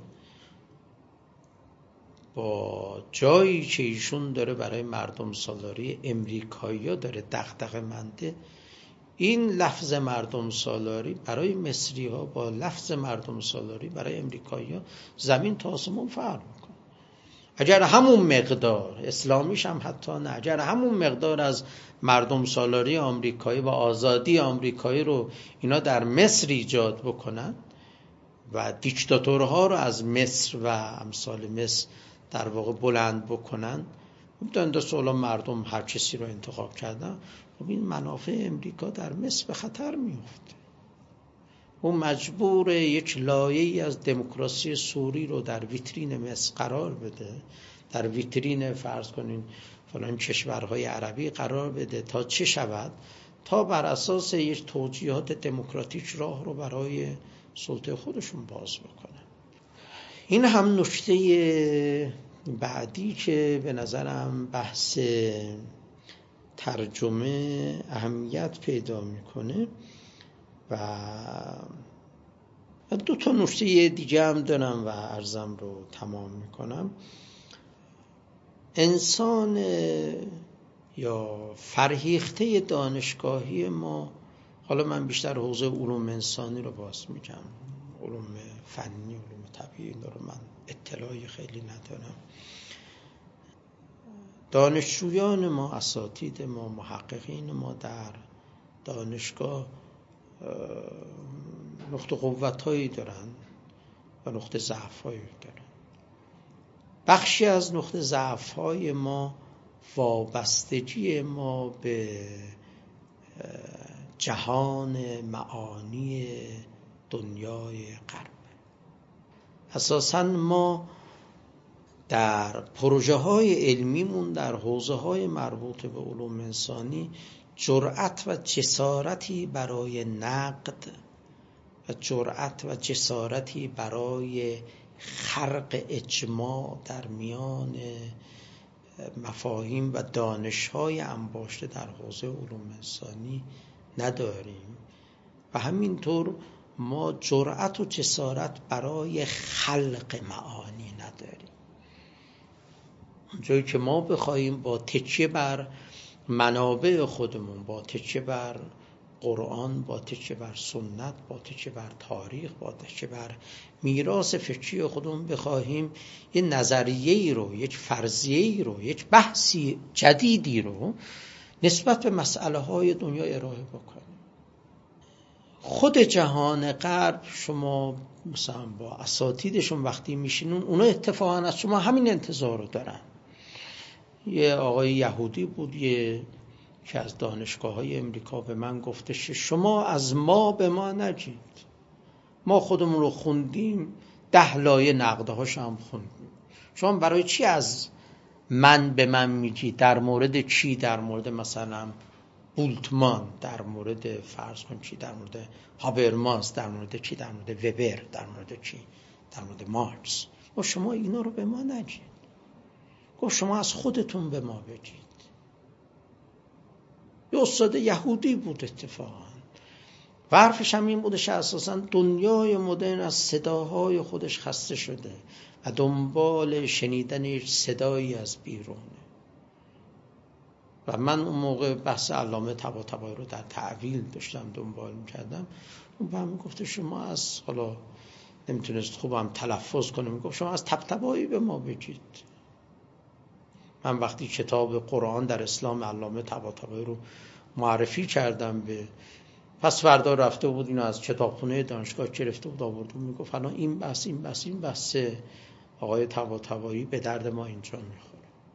با جایی که ایشون داره برای مردم سالاری امریکایی ها داره دغدغه منده، این لفظ مردم سالاری برای مصری ها با لفظ مردم سالاری برای امریکایی ها زمین تا آسمون فرق میکنه. اگر همون مقدار، اسلامیش هم حتی نه، اگر همون مقدار از مردم سالاری آمریکایی و آزادی آمریکایی رو اینا در مصر ایجاد بکنن و دیکتاتورها رو از مصر و امثال مصر در واقع بلند بکنن، دنده سولا مردم هر کسی رو انتخاب کردن، خب این منافع امریکا در مصر به خطر میفته. اون مجبور یک لایه‌ای از دموکراسی سوری رو در ویترین مصر قرار بده، در ویترین فرض کنین فلان کشورهای عربی قرار بده، تا چه شود؟ تا بر اساس یک توجیهات دموکراتیک راه رو برای سلطه خودشون باز بکنن. این هم نکته بعدی که به نظرم بحث ترجمه اهمیت پیدا میکنه. و دو تا نکته دیگه هم دارم و عرضم رو تمام میکنم. انسان یا فرهیخته دانشگاهی ما، حالا من بیشتر حوزه علوم انسانی رو باز میگم، علوم فنی، علوم طبیعی رو من اطلاعی خیلی ندارم. دانشجویان ما، اساتید ما، محققین ما در دانشگاه نقطه قوت‌هایی دارن و نقطه ضعف‌هایی دارن. بخشی از نقطه ضعف‌های ما وابستگی ما به جهان معانی دنیای غرب. اساساً ما در پروژه های علمیمون در حوزه های مربوط به علوم انسانی جرأت و جسارتی برای نقد و جرأت و جسارتی برای خرق اجماع در میان مفاهیم و دانش‌های انباشته در حوزه علوم انسانی نداریم و همینطور ما جرأت و جسارت برای خلق معانی نداریم. جایی که ما بخوایم با تکیه بر منابع خودمون، با تکیه بر قرآن، با تکیه بر سنت، با تکیه بر تاریخ، با تکیه بر میراث فکری خودمون بخواهیم یه نظریه‌ای رو، یک فرضیه‌ای رو، یک بحثی جدیدی رو نسبت به مسئله های دنیا ارائه بکنیم. خود جهان غرب، شما مثلا با اساتیدشون وقتی میشینون، اونا اتفاقا از شما همین انتظار رو دارن. یه آقای یهودی بود، یه که از دانشگاه های امریکا به من گفتش شما از ما به ما نگید، ما خودمون رو خوندیم، ده لایه نقده هاش هم خوندیم، شما برای چی از من به من میگی؟ در مورد چی؟ در مورد مثلا بولتمان، در مورد فرض کن چی، در مورد هابرماس، در مورد چی، در مورد وبر، در مورد چی، در مورد مارکس. و شما اینا رو به ما نگید، گفت شما از خودتون به ما بگید. یه استاد یهودی بود اتفاقا، و حرفش هم این بودش اساسا دنیای مدرن از صداهای خودش خسته شده و دنبال شنیدن صدایی از بیرونه. و من اون موقع بحث علامه طباطبایی رو در تعویل داشتم دنبال میکردم. اون به من گفته شما از، حالا نمیتونست خوبم تلفظ کنه، میگفت شما از طباطبایی به ما بگید. من وقتی کتاب قرآن در اسلام علامه طباطبایی رو معرفی کردم به، پس فردا رفته بود اینو از کتابخونه دانشگاه گرفته بود آورد و میگفت الان این بحث این بحث این بحث آقای طباطبایی به درد ما اینجا میخوره.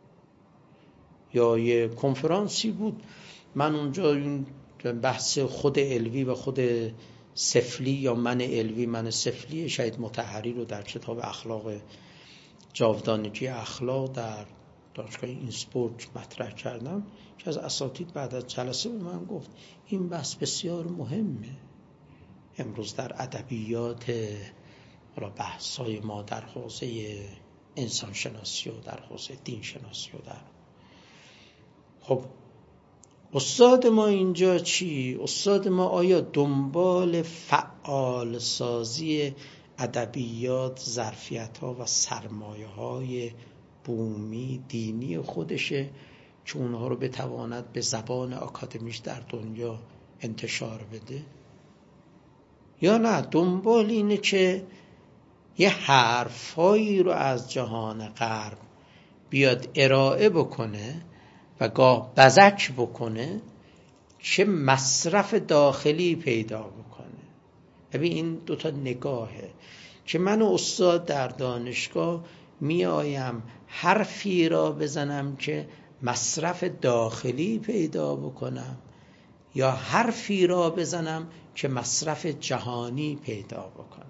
یا یه کنفرانسی بود، من اونجا این بحث خود علوی و خود سفلی یا من علوی من سفلی شهید مطهری رو در کتاب اخلاق جاودانگی اخلاق در دانشگاه اینسبورگ مطرح کردم که از اساتید بعد از جلسه به من گفت این بحث بسیار مهمه. امروز در ادبیات حالا بحث‌های ما در حوزه انسان شناسی و در حوزه دین شناسی و در، خب استاد ما اینجا چی؟ استاد ما آیا دنبال فعال سازی ادبیات، ظرفیت‌ها و سرمایه‌های بومی دینی خودشه که اونها رو بتواند به زبان آکادمیش در دنیا انتشار بده؟ یا نه دنبال اینه که یه حرفایی رو از جهان غرب بیاد ارائه بکنه و گاه بزک بکنه که مصرف داخلی پیدا بکنه؟ ببین این دوتا نگاهه که من استاد در دانشگاه می آیم حرفی را بزنم که مصرف داخلی پیدا بکنم، یا حرفی را بزنم که مصرف جهانی پیدا بکنم.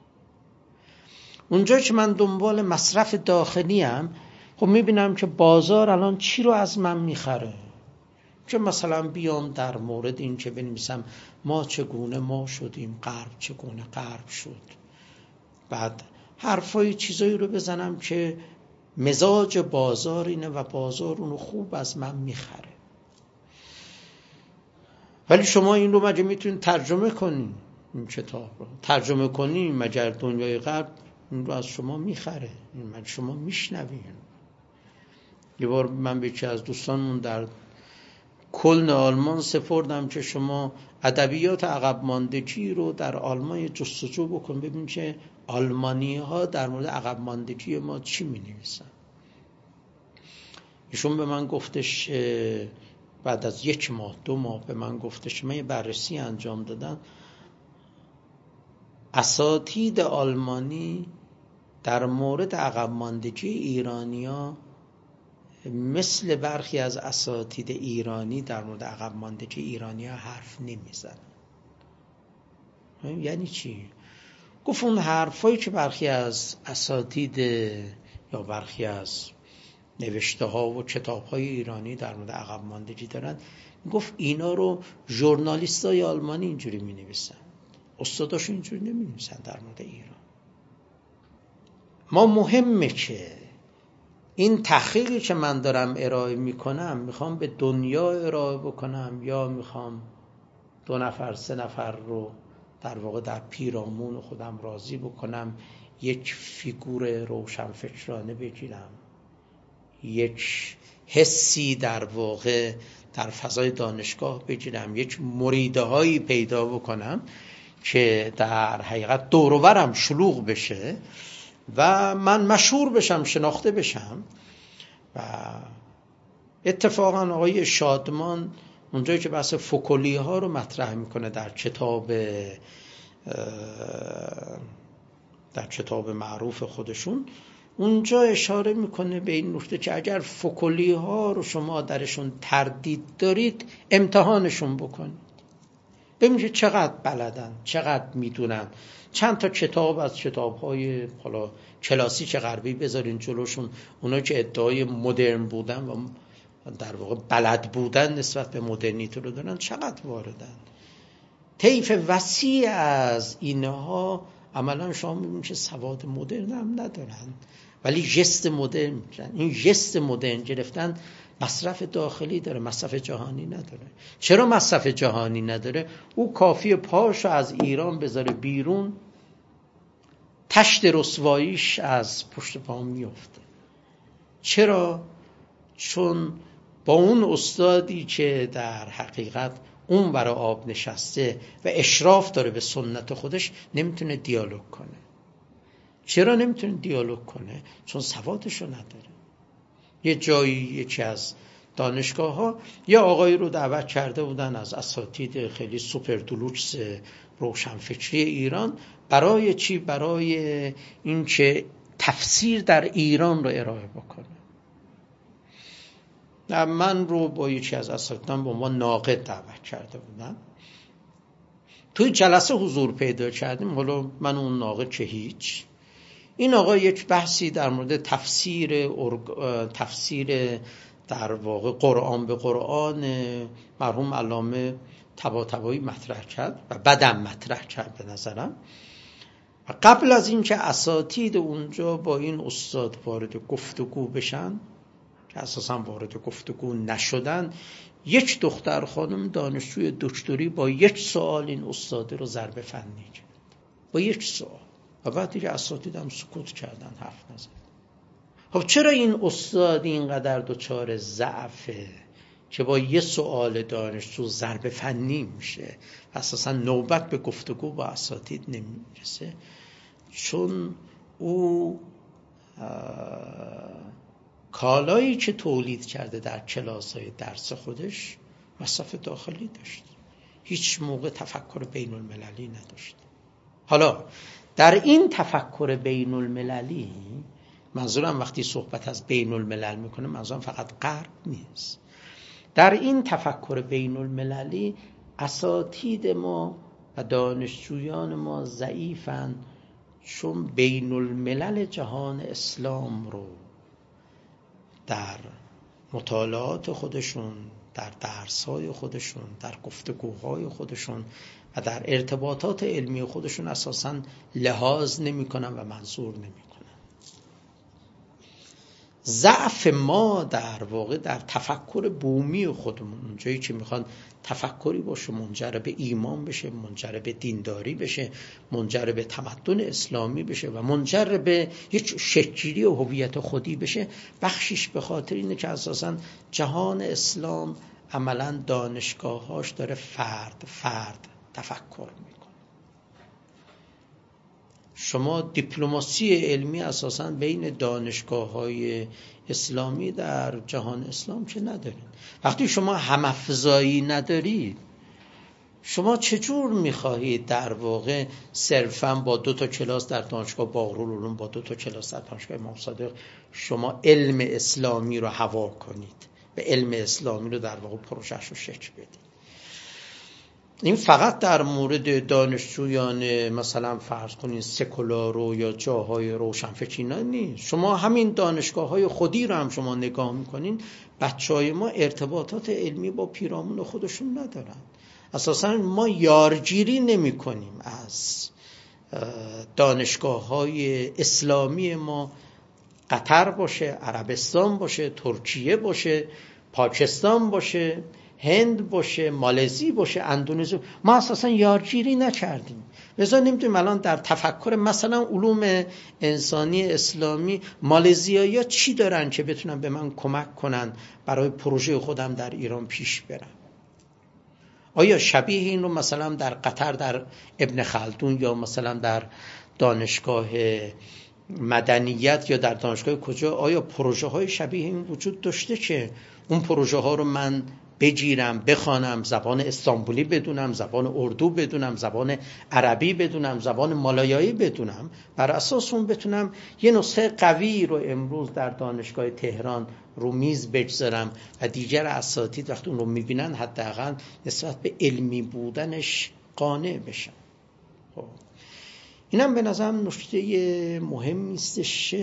اونجا که من دنبال مصرف داخلی ام، خب میبینم که بازار الان چی رو از من میخره. که مثلا بیام در مورد این که بنویسم ما چگونه ما شدیم، غرب چگونه غرب شد، بعد حرفای چیزایی رو بزنم که مزاج بازار اینه و بازار اونو خوب از من میخره. ولی شما این رو مگه میتونید ترجمه کنین؟ این کتاب رو ترجمه کنین مگر دنیای غرب این رو از شما میخره؟ این مگه شما میشنوین؟ یه بار من به یکی از دوستانمون در کلن آلمان سپردم که شما ادبیات عقب ماندگی رو در آلمان جستجو بکن، ببین که آلمانی ها در مورد عقب ماندگی ما چی می نویسن. ایشون به من گفتش، بعد از یک ماه دو ماه به من گفتش من یه بررسی انجام دادم، اساتید آلمانی در مورد عقب ماندگی ایرانیا مثل برخی از اساتید ایرانی در مورد عقب ماندگی ایرانیا حرف نمیزنن. یعنی چی؟ گفت اون حرفایی که برخی از اساتید یا برخی از نوشته ها و کتاب های ایرانی در مورد عقب ماندگی دارن، گفت اینا رو ژورنالیست های آلمانی اینجوری می نویسن، استاداشون اینجوری نمی نویسن در مورد ایران. ما مهمه که این تحقیقی که من دارم ارائه میکنم میخوام به دنیا ارائه بکنم یا میخوام دو نفر سه نفر رو در واقع در پیرامون خودم راضی بکنم، یک فیگور روشنفکرانه بگیرم، یک حسی در واقع در فضای دانشگاه بگیرم، یک مریده هایی پیدا بکنم که در حقیقت دور و برم شلوغ بشه و من مشهور بشم، شناخته بشم. و اتفاقا آقای شادمان اونجایی که بحث فوکولی ها رو مطرح میکنه در کتاب در کتاب معروف خودشون، اونجا اشاره میکنه به این نکته که اگر فوکولی ها رو شما درشون تردید دارید امتحانشون بکنید، ببینید چقدر بلدن، چقدر میدونن. چند تا کتاب از کتاب‌های حالا کلاسیک غربی بذارین جلوشون، اونا که ادعای مدرن بودن و در واقع بلد بودن نسبت به مدرنیته رو دارن، چقدر واردن. طیف وسیع از اینها عملا شما می‌بینید که سواد مدرن هم ندارن ولی ژست مدرن می‌کنن. این ژست مدرن گرفتن مصرف داخلی داره، مصرف جهانی نداره. چرا مصرف جهانی نداره؟ او کافی پاشو از ایران بذاره بیرون، تشت رسواییش از پشت پا میفته. چرا؟ چون با اون استادی که در حقیقت اون برای آب نشسته و اشراف داره به سنت خودش نمیتونه دیالوگ کنه. چرا نمیتونه دیالوگ کنه؟ چون سوادشو نداره. یه جایی یکی از دانشگاه ها یه آقایی رو دعوت کرده بودن از اساتید خیلی سوپر دلوکس روشنفکری ایران، برای چی؟ برای این که تفسیر در ایران رو ارائه بکنه. من رو با یکی از اساتیدم به عنوان ناقد دعوت کرده بودن. توی جلسه حضور پیدا کردیم، حالا من اون ناقد که هیچ. این آقا یک بحثی در مورد تفسیر تفسیر در واقع قرآن به قرآن مرحوم علامه طباطبایی مطرح کرد و بعدم مطرح کرد به نظرم. و قبل از اینکه اساتید اونجا با این استاد وارد گفتگو بشن، که اساسا وارد گفتگو نشدن، یک دختر خانم دانشجوی دکتری با یک سوال این استاد رو ضرب فنی کرد، با یک سوال. و بعد دیگه اساتید هم سکوت کردن، حرف نزدن. خب چرا این استاد اینقدر دچار ضعفه که با یه سوال دانشجو ضرب فنی میشه؟ اساسا نوبت به گفتگو با اساتید نمیرسه، چون او کالایی که تولید کرده در کلاس‌های درس خودش مصرف داخلی داشت، هیچ موقع تفکر بین المللی نداشت. حالا در این تفکر بین المللی، منظورم وقتی صحبت از بین الملل میکنه منظورم فقط غرب نیست، در این تفکر بین المللی اساتید ما و دانشجویان ما ضعیفن، چون بین الملل جهان اسلام رو در مطالعات خودشون، در درس‌های خودشون، در گفتگوهای خودشون و در ارتباطات علمی خودشون اساساً لحاظ نمی‌کنن و منظور نمی‌کنن. ضعف ما در واقع در تفکر بومی خودمون، اونجایی که میخوان تفکری باشه منجر به ایمان بشه، منجر به دینداری بشه، منجر به تمدن اسلامی بشه و منجر به یک شکلی و هویت خودی بشه، بخشش به خاطر اینه که اساساً جهان اسلام عملاً دانشگاهاش داره فرد فرد تفکر میکنه. شما دیپلماسی علمی اساساً بین دانشگاه‌های اسلامی در جهان اسلام که ندارید. وقتی شما هم‌افزایی ندارید، شما چجور می‌خواهید در واقع صرفاً با دو تا کلاس در دانشگاه باقرالعلوم، با دو تا کلاس در دانشگاه امام صادق شما علم اسلامی رو هوا کنید و علم اسلامی رو در واقع پروژه‌اش رو شکل بدید؟ این فقط در مورد دانشجویان مثلا فرض کنین سکولارو یا جاهای روشنفکری نیست. شما همین دانشگاه‌های خودی رو هم شما نگاه میکنین، بچهای ما ارتباطات علمی با پیرامون خودشون ندارن. اساسا ما یارگیری نمی کنیم از دانشگاه‌های اسلامی ما، قطر باشه، عربستان باشه، ترکیه باشه، پاکستان باشه، هند باشه، مالزی باشه، اندونزی، ما اساسا یارگیری نکردیم. لذا نمیدونیم الان در تفکر مثلا علوم انسانی اسلامی مالزیایی‌ها چی دارن که بتونن به من کمک کنن برای پروژه خودم در ایران پیش برم. آیا شبیه این رو مثلا در قطر در ابن خلدون یا مثلا در دانشگاه مدنیت یا در دانشگاه کجا، آیا پروژه های شبیه این وجود داشته که اون پروژه ها رو من بگیرم، بخوانم، زبان استانبولی بدونم، زبان اردو بدونم، زبان عربی بدونم، زبان مالایایی بدونم، بر اساس اون بتونم یه نسخه قوی رو امروز در دانشگاه تهران رو میز بگذارم و دیگر اساتید وقتی اون رو میبینن حداقل نسبت به علمی بودنش قانع بشن. خب اینم به نظرم نکته مهمی استش.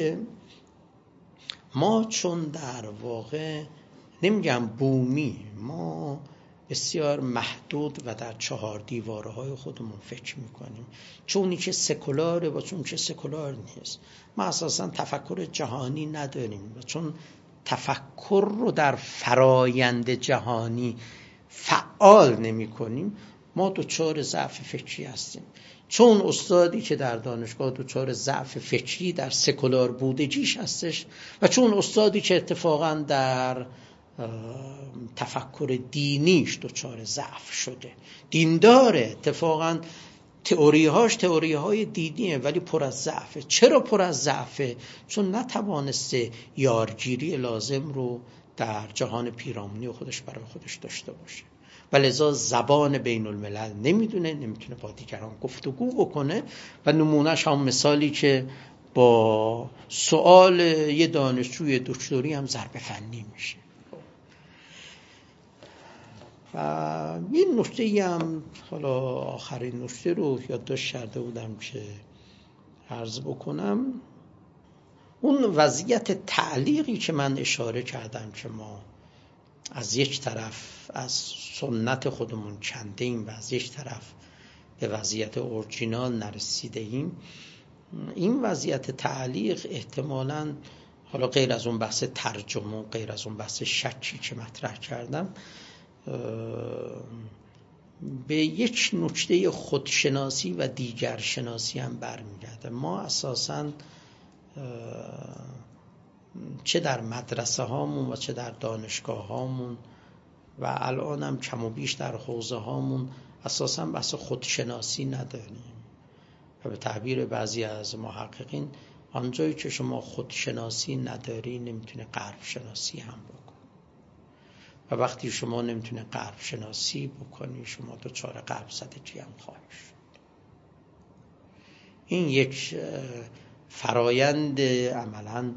ما چون در واقع نمیگم بومی، ما بسیار محدود و در چهار دیواره های خودمون فکر میکنیم، چونی که سکولاره و چون که سکولار نیست. ما اساسا تفکر جهانی نداریم و چون تفکر رو در فرایند جهانی فعال نمی کنیم ما دچار ضعف فکری هستیم. چون استادی که در دانشگاه دچار ضعف فکری در سکولار بودجیش هستش و چون استادی که اتفاقا در تفکر دینیش دچار ضعف شده، دینداره، اتفاقا تئوری‌هاش تئوری‌های دینیه ولی پر از ضعفه. چرا پر از ضعفه؟ چون نتوانسته یارگیری لازم رو در جهان پیرامونی خودش برای خودش داشته باشه و لذا زبان بین الملل نمیدونه، نمیتونه با دیگران گفتگو بکنه و نمونهش هم مثالی که با سوال یه دانشجوی دکتری هم ضرب فنی میشه. و این نکته هم حالا آخرین نکته رو یادداشت کرده بودم که عرض بکنم، اون وضعیت تعلیقی که من اشاره کردم که ما از یک طرف از سنت خودمون کنده ایم و از یک طرف به وضعیت اورجینال نرسیده ایم، این وضعیت تعلیق احتمالاً حالا غیر از اون بحث ترجمه، غیر از اون بحث شکی که مطرح کردم، به یک نکته خودشناسی و دیگر شناسی هم برمیگرده. ما اساساً چه در مدرسه هامون و چه در دانشگاه هامون و الان هم کم و بیش در حوزه هامون اساساً بحث خودشناسی نداریم و به تعبیر بعضی از محققین آنجایی که شما خودشناسی نداری نمیتونه غرب شناسی هم بکن و وقتی شما نمیتونه غرب شناسی بکنی شما دچار غرب زدگی هم خواهی شد. این یک فرایند عملاً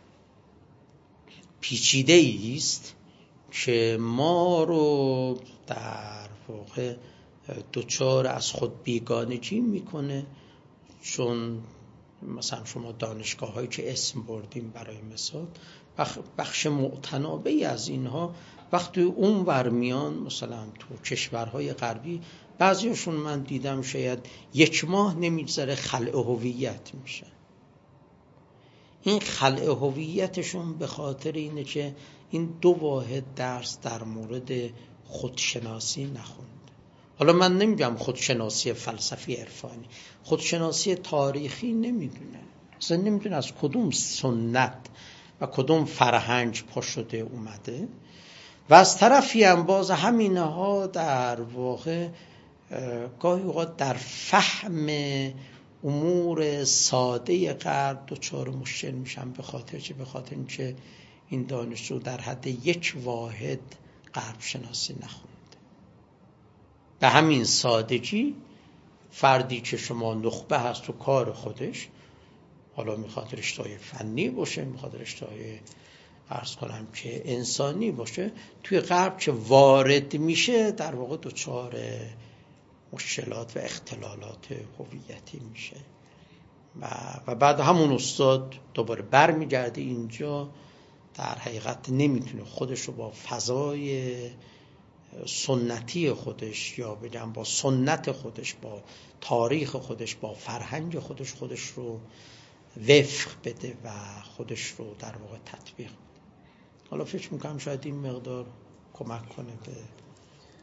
پیچیده است که ما رو در واقع دچار از خود بیگانگی میکنه. چون مثلا شما دانشگاه هایی که اسم بردیم برای مثال، بخش معتنابی از اینها وقتی اون ورمیان مثلا تو کشورهای غربی بعضیشون من دیدم شاید یک ماه نمیگذره خلع هویت میشه. این خلع هویتشون به خاطر اینه که این دو واحد درس در مورد خودشناسی نخوند. حالا من نمیگم خودشناسی فلسفی عرفانی، خودشناسی تاریخی نمیدونه، اصلا نمیدونه از کدوم سنت و کدوم فرهنگ پا شده اومده و از طرفی هم باز همینها در واقع گاهی اوقات در فهم امور ساده غرب دچار مشکل میشن به خاطر چه؟ به خاطر اینکه این دانشجو در حد یک واحد غرب شناسی نخونده. به همین سادگی فردی که شما نخبه هست تو کار خودش، حالا میخواد رشته فنی باشه، میخواد رشته عرض کنم که انسانی باشه، توی غرب که وارد میشه در واقع دچار مشکلات و اختلالات هویتی میشه و, و بعد همون استاد دوباره بر میگرده اینجا، در حقیقت نمیتونه خودش رو با فضای سنتی خودش یا بگم با سنت خودش، با تاریخ خودش، با فرهنگ خودش خودش رو وفق بده و خودش رو در واقع تطبیق بده. حالا فکر میکنم شاید این مقدار کمک کنه به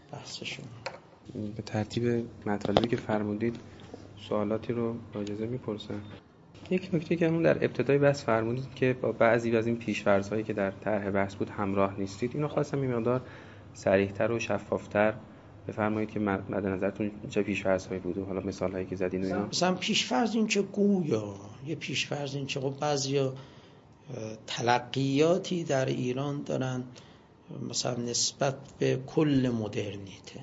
بحث شما. به ترتیب مطالبی که فرمودید سوالاتی رو با اجازه میپرسم. یک نکته که همون در ابتدای بحث فرمودید که با بعضی از این پیش‌فرض‌هایی که در طرح بحث بود همراه نیستید، اینو خواستم این مقدار صریح‌تر و شفاف‌تر بفرمایید که مد نظرتون چه پیش‌فرض‌هایی بود و حالا مثال‌هایی که زدین و اینا. مثلا پیش‌فرض این که گویا یه پیش‌فرض این که خب بعضیا تلقیاتی در ایران دارن مثلا نسبت به کل مدرنیته،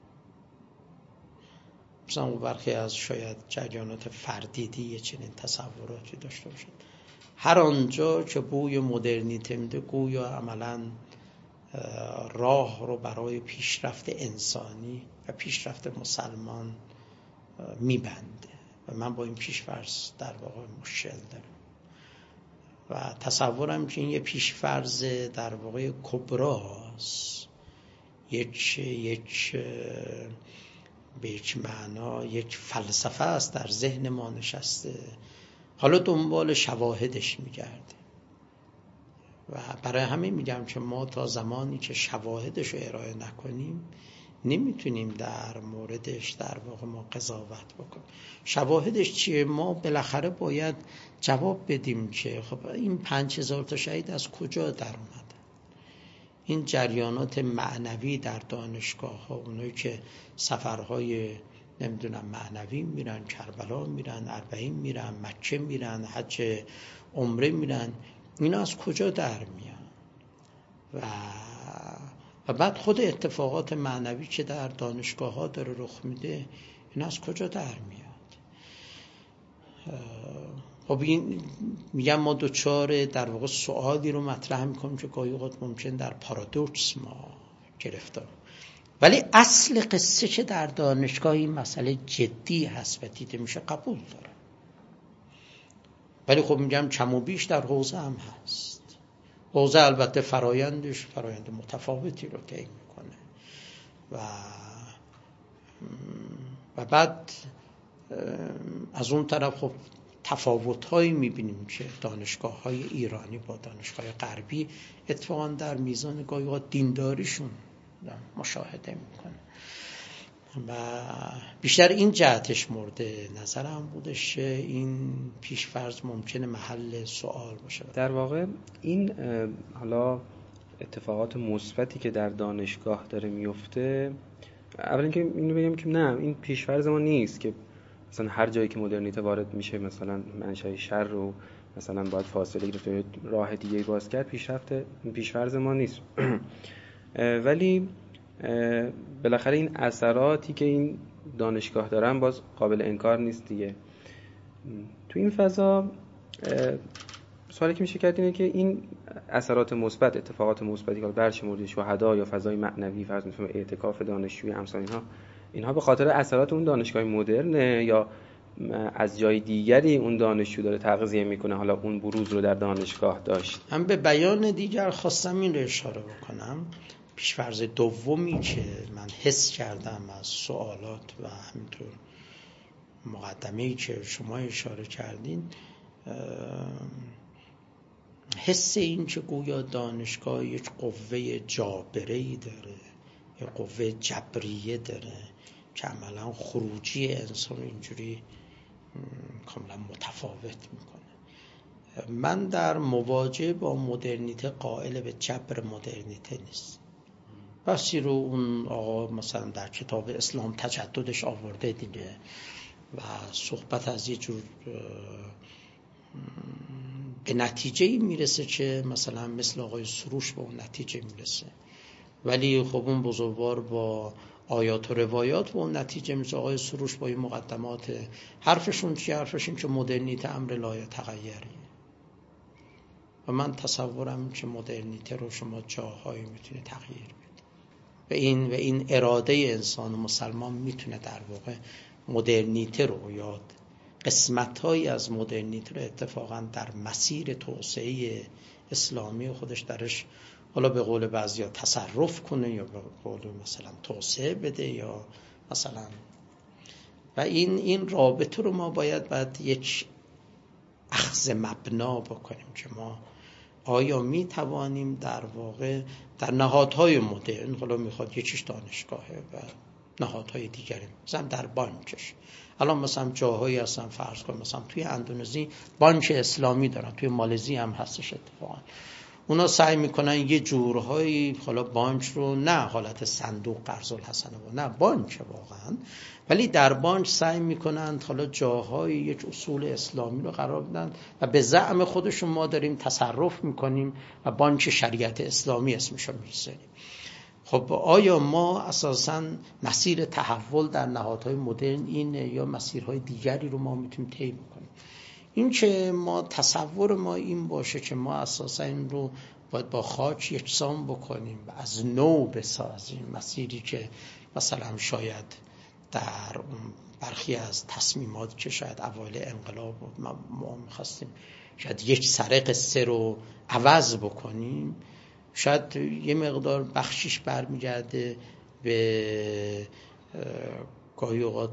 مثلا برخی از شاید جریانات فردیدی یه چنین تصوراتی داشته باشد. هر آنجا که بوی مدرنیته میده گویا عملاً راه رو برای پیشرفت انسانی و پیشرفت مسلمان میبنده و من با این پیش‌فرض در واقع مشکل دارم و تصورم که این یه پیش‌فرض در واقع کبراست، یک یک به یک معنا یک فلسفه است در ذهن ما نشسته، حالا دنبال شواهدش میگرده و برای همین میگم که ما تا زمانی که شواهدش رو ارائه نکنیم نمیتونیم در موردش در واقع ما قضاوت بکنیم. شواهدش چیه؟ ما بالاخره باید جواب بدیم که خب این پنج هزار تا شهید از کجا در اومدن؟ این جریانات معنوی در دانشگاه ها، اونایی که سفرهای نمیدونم معنوی میرن، کربلا میرن، اربعین میرن، مکه میرن، حج عمره میرن، اینا از کجا در میان؟ و و بعد خود اتفاقات معنوی که در دانشگاه ها داره رخ میده اینا از کجا در میاد؟ خب این میگم ما دوچار در واقع سوالی رو مطرح میکنیم که گاهی اوقات ممکن در پارادوکس ما گرفتار، ولی اصل قصه که در دانشگاه این مسئله جدی هست و دیده میشه قبول داره. ولی خب میگم کم و بیش در حوزه هم هست. حوزه البته فرایندش فرایند متفاوتی رو طی میکنه و و بعد از اون طرف خب تفاوت‌هایی می‌بینیم که دانشگاه‌های ایرانی با دانشگاه غربی اتفاقاً در میزان گاهی اوقات دینداریشون مشاهده می‌کنه و بیشتر این جهتش مورد نظرم بودش که این پیش‌فرض ممکنه محل سوال باشه. در واقع این حالا اتفاقات مثبتی که در دانشگاه داره میفته، اول اینکه اینو بگم که نه، این پیش‌فرض ما نیست که مثلا هر جایی که مدرنیته وارد میشه مثلا منشأ شر رو مثلا باید فاصله گرفت و راه دیگه باز کرد. پیشرفت پیش‌فرض ما نیست. ولی بالاخره این اثراتی که این دانشگاه دارن باز قابل انکار نیست دیگه. تو این فضا سوالی که میشه کرد اینه که این اثرات مثبت، اتفاقات مثبتی که برشمرده شهدا یا فضای معنوی، فرض مثلا اعتکاف دانشجوی امثال اینها، اینها به خاطر اثرات اون دانشگاه مدرنه یا از جای دیگری اون دانشجو داره تغذیه میکنه حالا اون بروز رو در دانشگاه داشت؟ هم به بیان دیگر خواستم این رو اشاره بکنم. پیش‌فرض دومی که من حس کردم از سوالات و همینطور مقدمه‌ای که شما اشاره کردین، حس این که گویا دانشگاه یک قوه جابره‌ای داره، یک قوه جبریه داره که عملا خروجی انسان اینجوری کاملا متفاوت میکنه. من در مواجهه با مدرنیته قائل به جبر مدرنیته نیست. بسی رو اون آقا مثلا در کتاب اسلام تجددش آورده دیگه و صحبت از یه جور به نتیجه میرسه که مثلا مثل آقای سروش به اون نتیجه میرسه، ولی خب اون بزرگوار با آیات و روایات به اون نتیجه میرسه. آقای سروش با این مقدمات حرفشون چیه؟ حرفشون که مدرنیته امر لا تغییری و من تصورم که مدرنیته رو شما جاهایی میتونه تغییر بده و این و این اراده انسان مسلمان میتونه در واقع مدرنیته رو یا قسمت‌هایی از مدرنیته رو اتفاقا در مسیر توسعه اسلامی خودش درش حالا به قول بعضیا تصرف کنه یا به قول مثلا توسعه بده یا مثلا، و این این رابطه رو ما باید بعد یک اخذ مبنا بکنیم که ما آیا می توانیم در واقع در نهادهای مدرن، حالا میخواد یکیش دانشگاهه و نهادهای دیگری، مثلا در بانکش، الان مثلا جاهایی هستن فرض کن مثلا توی اندونزی بانک اسلامی دارن، توی مالزی هم هستش اتفاقا، اونا سعی میکنن یه جورهایی حالا بانک رو نه حالت صندوق قرض الحسنه و نه بانک واقعا، ولی در بانک سعی میکنن حالا جاهای یک اصول اسلامی رو قرار بدن و به زعم خودشون ما داریم تصرف میکنیم و بانک شریعت اسلامی اسمشو میذاریم. خب آیا ما اساساً مسیر تحول در نهادهای مدرن اینه یا مسیرهای دیگری رو ما میتونیم طی بکنیم؟ این که ما تصور ما این باشه که ما اساساً این رو باید با خاک یکسان بکنیم و از نو بسازیم، مسیری که مثلا شاید در برخی از تصمیمات که شاید اوایل انقلاب ما, ما میخواستیم شاید یک سره قصه رو عوض بکنیم، شاید یه مقدار بخشش برمیگرده به گاهی اوقات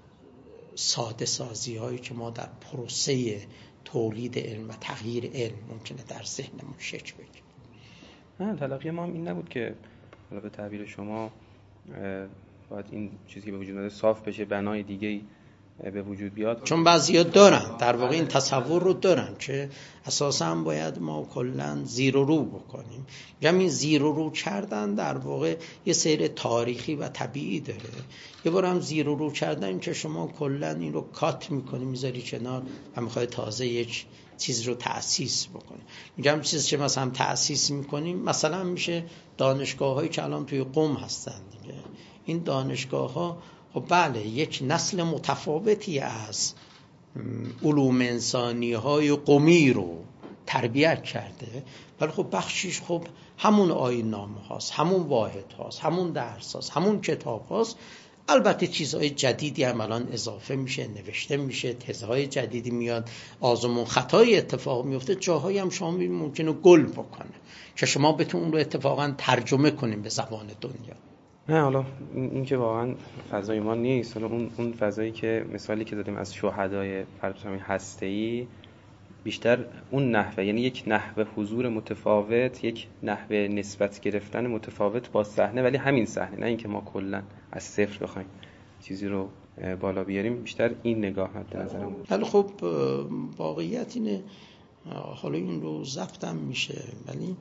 ساده سازی هایی که ما در پروسه تولید علم و تغییر علم ممکنه در ذهنمون شکل بگیره. نه تلقی ما هم این نبود که حالا به تعبیر شما باید این چیزی که به وجود اومده صاف بشه، بنای دیگه‌ای به وجود بیاد، چون بعضیا دارن در واقع این تصور رو دارن که اساساً باید ما کلاً زیر و رو بکنیم. میگم این زیر و رو کردن در واقع یه سیر تاریخی و طبیعی داره. یه بار هم زیر و رو کردن که شما کلاً این رو کات میکنی میذاری کنار و میخوای تازه یک چیز رو تأسیس بکنی. میگم چیزی که مثلا تأسیس میکنیم مثلا میشه دانشگاه هایی که الان توی قم هستن دیگه. این دانشگاه ها خب بله یک نسل متفاوتی از علوم انسانی های قمی رو تربیت کرده، ولی خب بخشیش خب همون آیین نامه هاست، همون واحد هاست، همون درس هاست، همون کتاب هاست. البته چیزهای جدیدی هم الان اضافه میشه، نوشته میشه، تزهای جدیدی میاد، آزمون خطای اتفاق میفته، جاهایی هم شما ممکنه گل بکنه که شما بتون اون رو اتفاقا ترجمه کنیم به زبان دنیا. نه حالا این, این که واقعا فضای ما نیست، حالا اون اون فضایی که مثالی که زدیم از شهدای فرضاً هسته‌ای بیشتر اون نحوه، یعنی یک نحوه حضور متفاوت، یک نحوه نسبت گرفتن متفاوت با صحنه، ولی همین صحنه، نه اینکه ما کلا از صفر بخوایم چیزی رو بالا بیاریم. بیشتر این نگاه مد نظرم بود. ولی خب واقعیت اینه، حالا این رو ضبطم میشه، ولی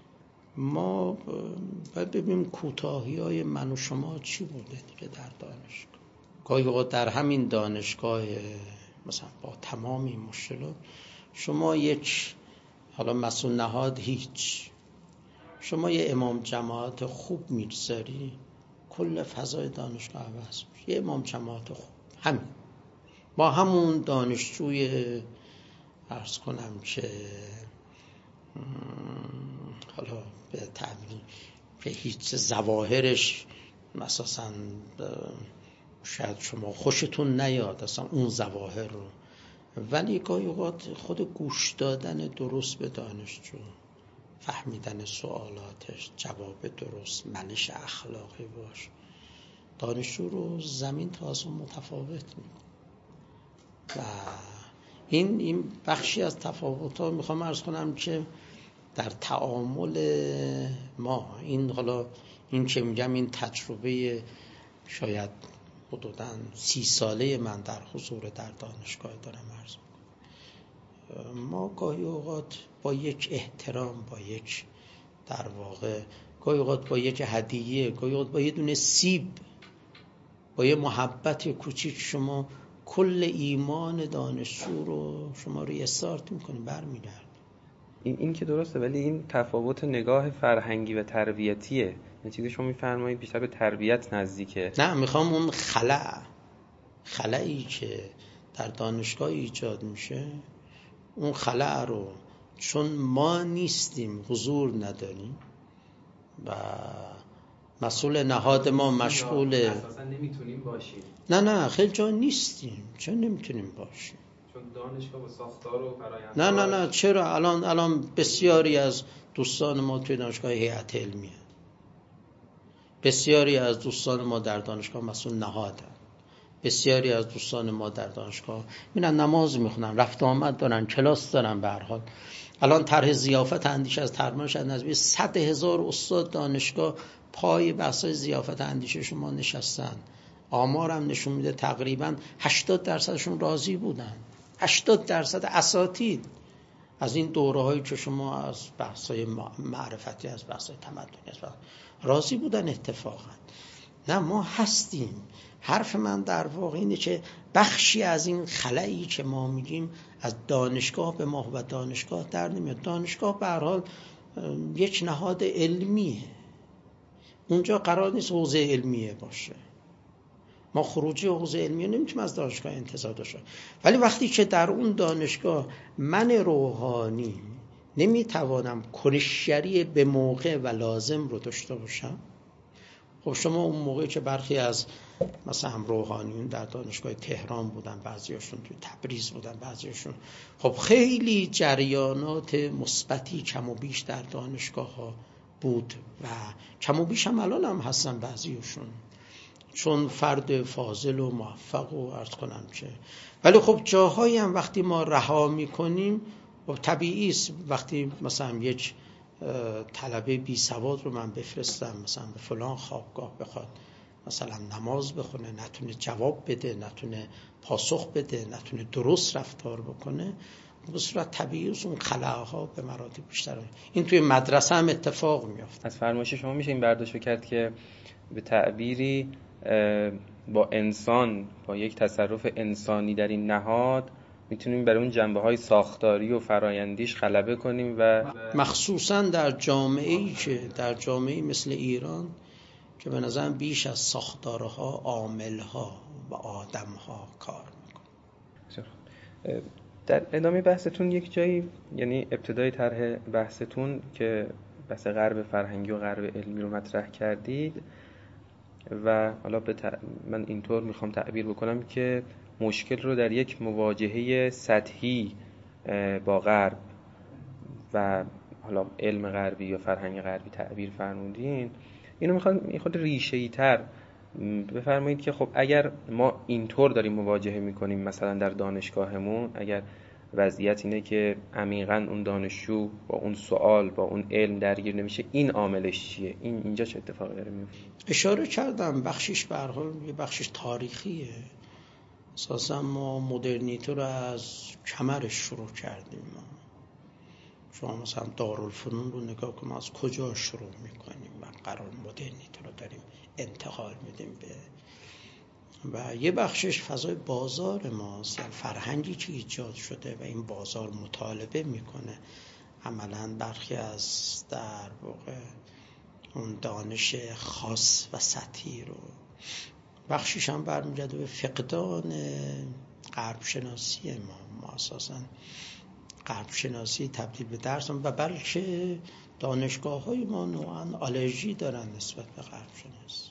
ما باید ببینیم کوتاهی‌های من و شما چی بوده دیگه در دانشگاه. گاهی اوقات در همین دانشگاه مثلا با تمام این مشکلات شما یک حالا مسئول نهاد هیچ، شما یه امام جماعت خوب میگذاری کل فضای دانشگاه عوض میشه. یه امام جماعت خوب همین با همون دانشجوی عرض کنم که حالا به تعبیر که هیچ ظواهرش اساساً شاید شما خوشتون نیاد اصلا اون ظواهر رو، ولی گاهی اوقات خود گوش دادن درست به دانشجو، فهمیدن سوالاتش، جواب درست، منش اخلاقی باش، دانشجو رو زمین تا آسمون متفاوت میکنه. و این این بخشی از تفاوت‌ها میخوام عرض کنم که در تعامل ما این حالا این که میگم این تجربه شاید حدوداً سی ساله من در حضور در دانشگاه دارم عرض میکنم، ما گاهی اوقات با یک احترام، با یک در واقع گاهی اوقات با یک هدیه، گاهی اوقات با یه دونه سیب، با یه محبت کوچیک شما کل ایمان دانشجو رو شما رو استارت میکنیم برمیگرد. این این که درسته، ولی این تفاوت نگاه فرهنگی و تربیتیه. این چیزی شما میفرمایید بیشتر به تربیت نزدیکه. نه میخوام اون خلأ خلأی که در دانشگاه ایجاد میشه، اون خلأ رو چون ما نیستیم، حضور نداریم و مسئول نهاد ما مشغول اساسا نمیتونیم باشیم. نه نه خیلی جا نیستیم، چون نمیتونیم باشیم، چون دانشگاه و ساختار و فرآیند. نه نه نه چرا الان الان بسیاری از دوستان ما توی دانشگاه هیئت علمیه، بسیاری از دوستان ما در دانشگاه مسئول نهادن، بسیاری از دوستان ما در دانشگاه میرن نماز میخونن، رفت آمد دارن، کلاس دارن، به هر حال الان طرح ضیافت اندیشه از ترجمه‌اش از نزدیک صد هزار استاد دانشگاه پای بحث‌های ضیافت اندیشه شما نشستن. آمارم نشون میده تقریباً هشتاد درصدشون راضی بودن. هشتاد درصد اساتید از این دوره‌هایی که شما از بحث‌های معرفتی، از بحث‌های تمدنی از راضی بودن اتفاقاً. نه ما هستیم. حرف من در واقع اینه که بخشی از این خلایی که ما میگیم از دانشگاه به ما و دانشگاه در نمیاد. دانشگاه به هر حال یک نهاد علمیه، اونجا قرار نیست حوزه علمیه باشه. ما خروجی حوزه علمیه نمیتونیم از دانشگاه انتظار داشته، ولی وقتی که در اون دانشگاه من روحانی نمیتوانم کنشگری به موقع و لازم رو داشته باشم، خب شما اون موقعی که برخی از مثلا هم روحانیون در دانشگاه تهران بودن، بعضیاشون توی تبریز بودن، بعضیاشون خب خیلی جریانات مثبتی کم و بیش در دانشگاه ها بود و کم و بیش هم الان هم هستن بعضیاشون، چون فرد فاضل و موفق و عرض کنم که، ولی خب جاهایی هم وقتی ما رها میکنیم و طبیعی است وقتی مثلا یک طلبه بی سواد رو من بفرستم مثلا به فلان خوابگاه بخواد مثلا نماز بخونه، نتونه جواب بده، نتونه پاسخ بده، نتونه درست رفتار بکنه، به صورت طبیعی است اون خلاها به مراتب بیشتره. این توی مدرسه هم اتفاق میفته. از فرمایش شما میشه این برداشت کرد که به تعبیری با انسان، با یک تصرف انسانی در این نهاد میتونیم برای اون جنبه‌های ساختاری و فرایندیش غلبه کنیم و مخصوصا در جامعه‌ای که در جامعه‌ای مثل ایران که به نظرم بیش از ساختارها، عاملها و آدمها کار میکنه. در ادامه بحثتون یک جایی، یعنی ابتدای طرح بحثتون که بحث غرب فرهنگی و غرب علمی رو مطرح کردید و حالا به ت... من اینطور میخوام تعبیر بکنم که مشکل رو در یک مواجهه سطحی با غرب و حالا علم غربی یا فرهنگ غربی تعبیر فرمودین. اینو میخوام یه خود ریشه‌ای تر بفرمایید که خب اگر ما اینطور داریم مواجهه میکنیم مثلا در دانشگاهمون، اگر وضعیت اینه که عمیقاً اون دانشجو با اون سوال با اون علم درگیر نمیشه، این عاملش چیه؟ این اینجا چه اتفاقی داره میفته؟ اشاره کردم بخشش به هر حال یه بخشش تاریخیه. اساسا ما مدرنیته رو از کمرش شروع کردیم. شما مثلا دارالفنون رو نگاه کنیم از کجا شروع میکنیم و قرار مدرنیته رو داریم انتقال میدیم به و یه بخشش فضای بازار ماست، یعنی فرهنگی که ایجاد شده و این بازار مطالبه میکنه عملاً برخی از در واقع اون دانش خاص و سطحی رو. بخشش هم برمیگرده به فقدان غرب شناسی ما. ما اساساً غرب شناسی تبدیل به درس و بلکه دانشگاه های ما نوعاً آلرژی دارن نسبت به غرب شناسی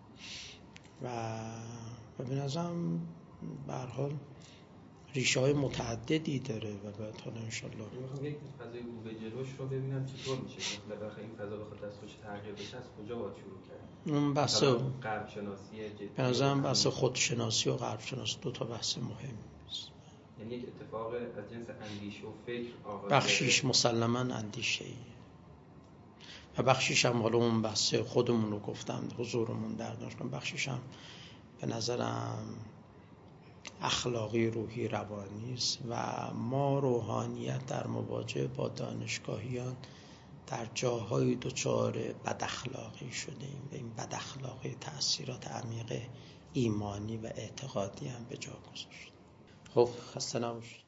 و و به نظرم به هر حال ریشه های متعددی داره و بعد حالا انشالله میخوام یک فضای رو به جلوش رو ببینم چطور میشه مثلا بخاطر این فضا بخواد از خودش تغییر بشه از کجا باید شروع کرد. اون بحث غرب شناسی جدی به نظرم بحث خودشناسی و غرب شناسی دو تا بحث مهم است. یعنی یک اتفاق از جنس اندیشه و فکر آغاز بخشیش مسلماً اندیشه‌ای و بخشیش هم حالا اون بحث خودمون رو گفتم حضورمون در دانشگاه، بخشیش هم به نظرم اخلاقی روحی روانی است و ما روحانیت در مواجهه با دانشگاهیان در جاهای دچار بد اخلاقی شدیم و این بد اخلاقی تأثیرات عمیق ایمانی و اعتقادی هم به جا گذاشت. خب خسته نباشید.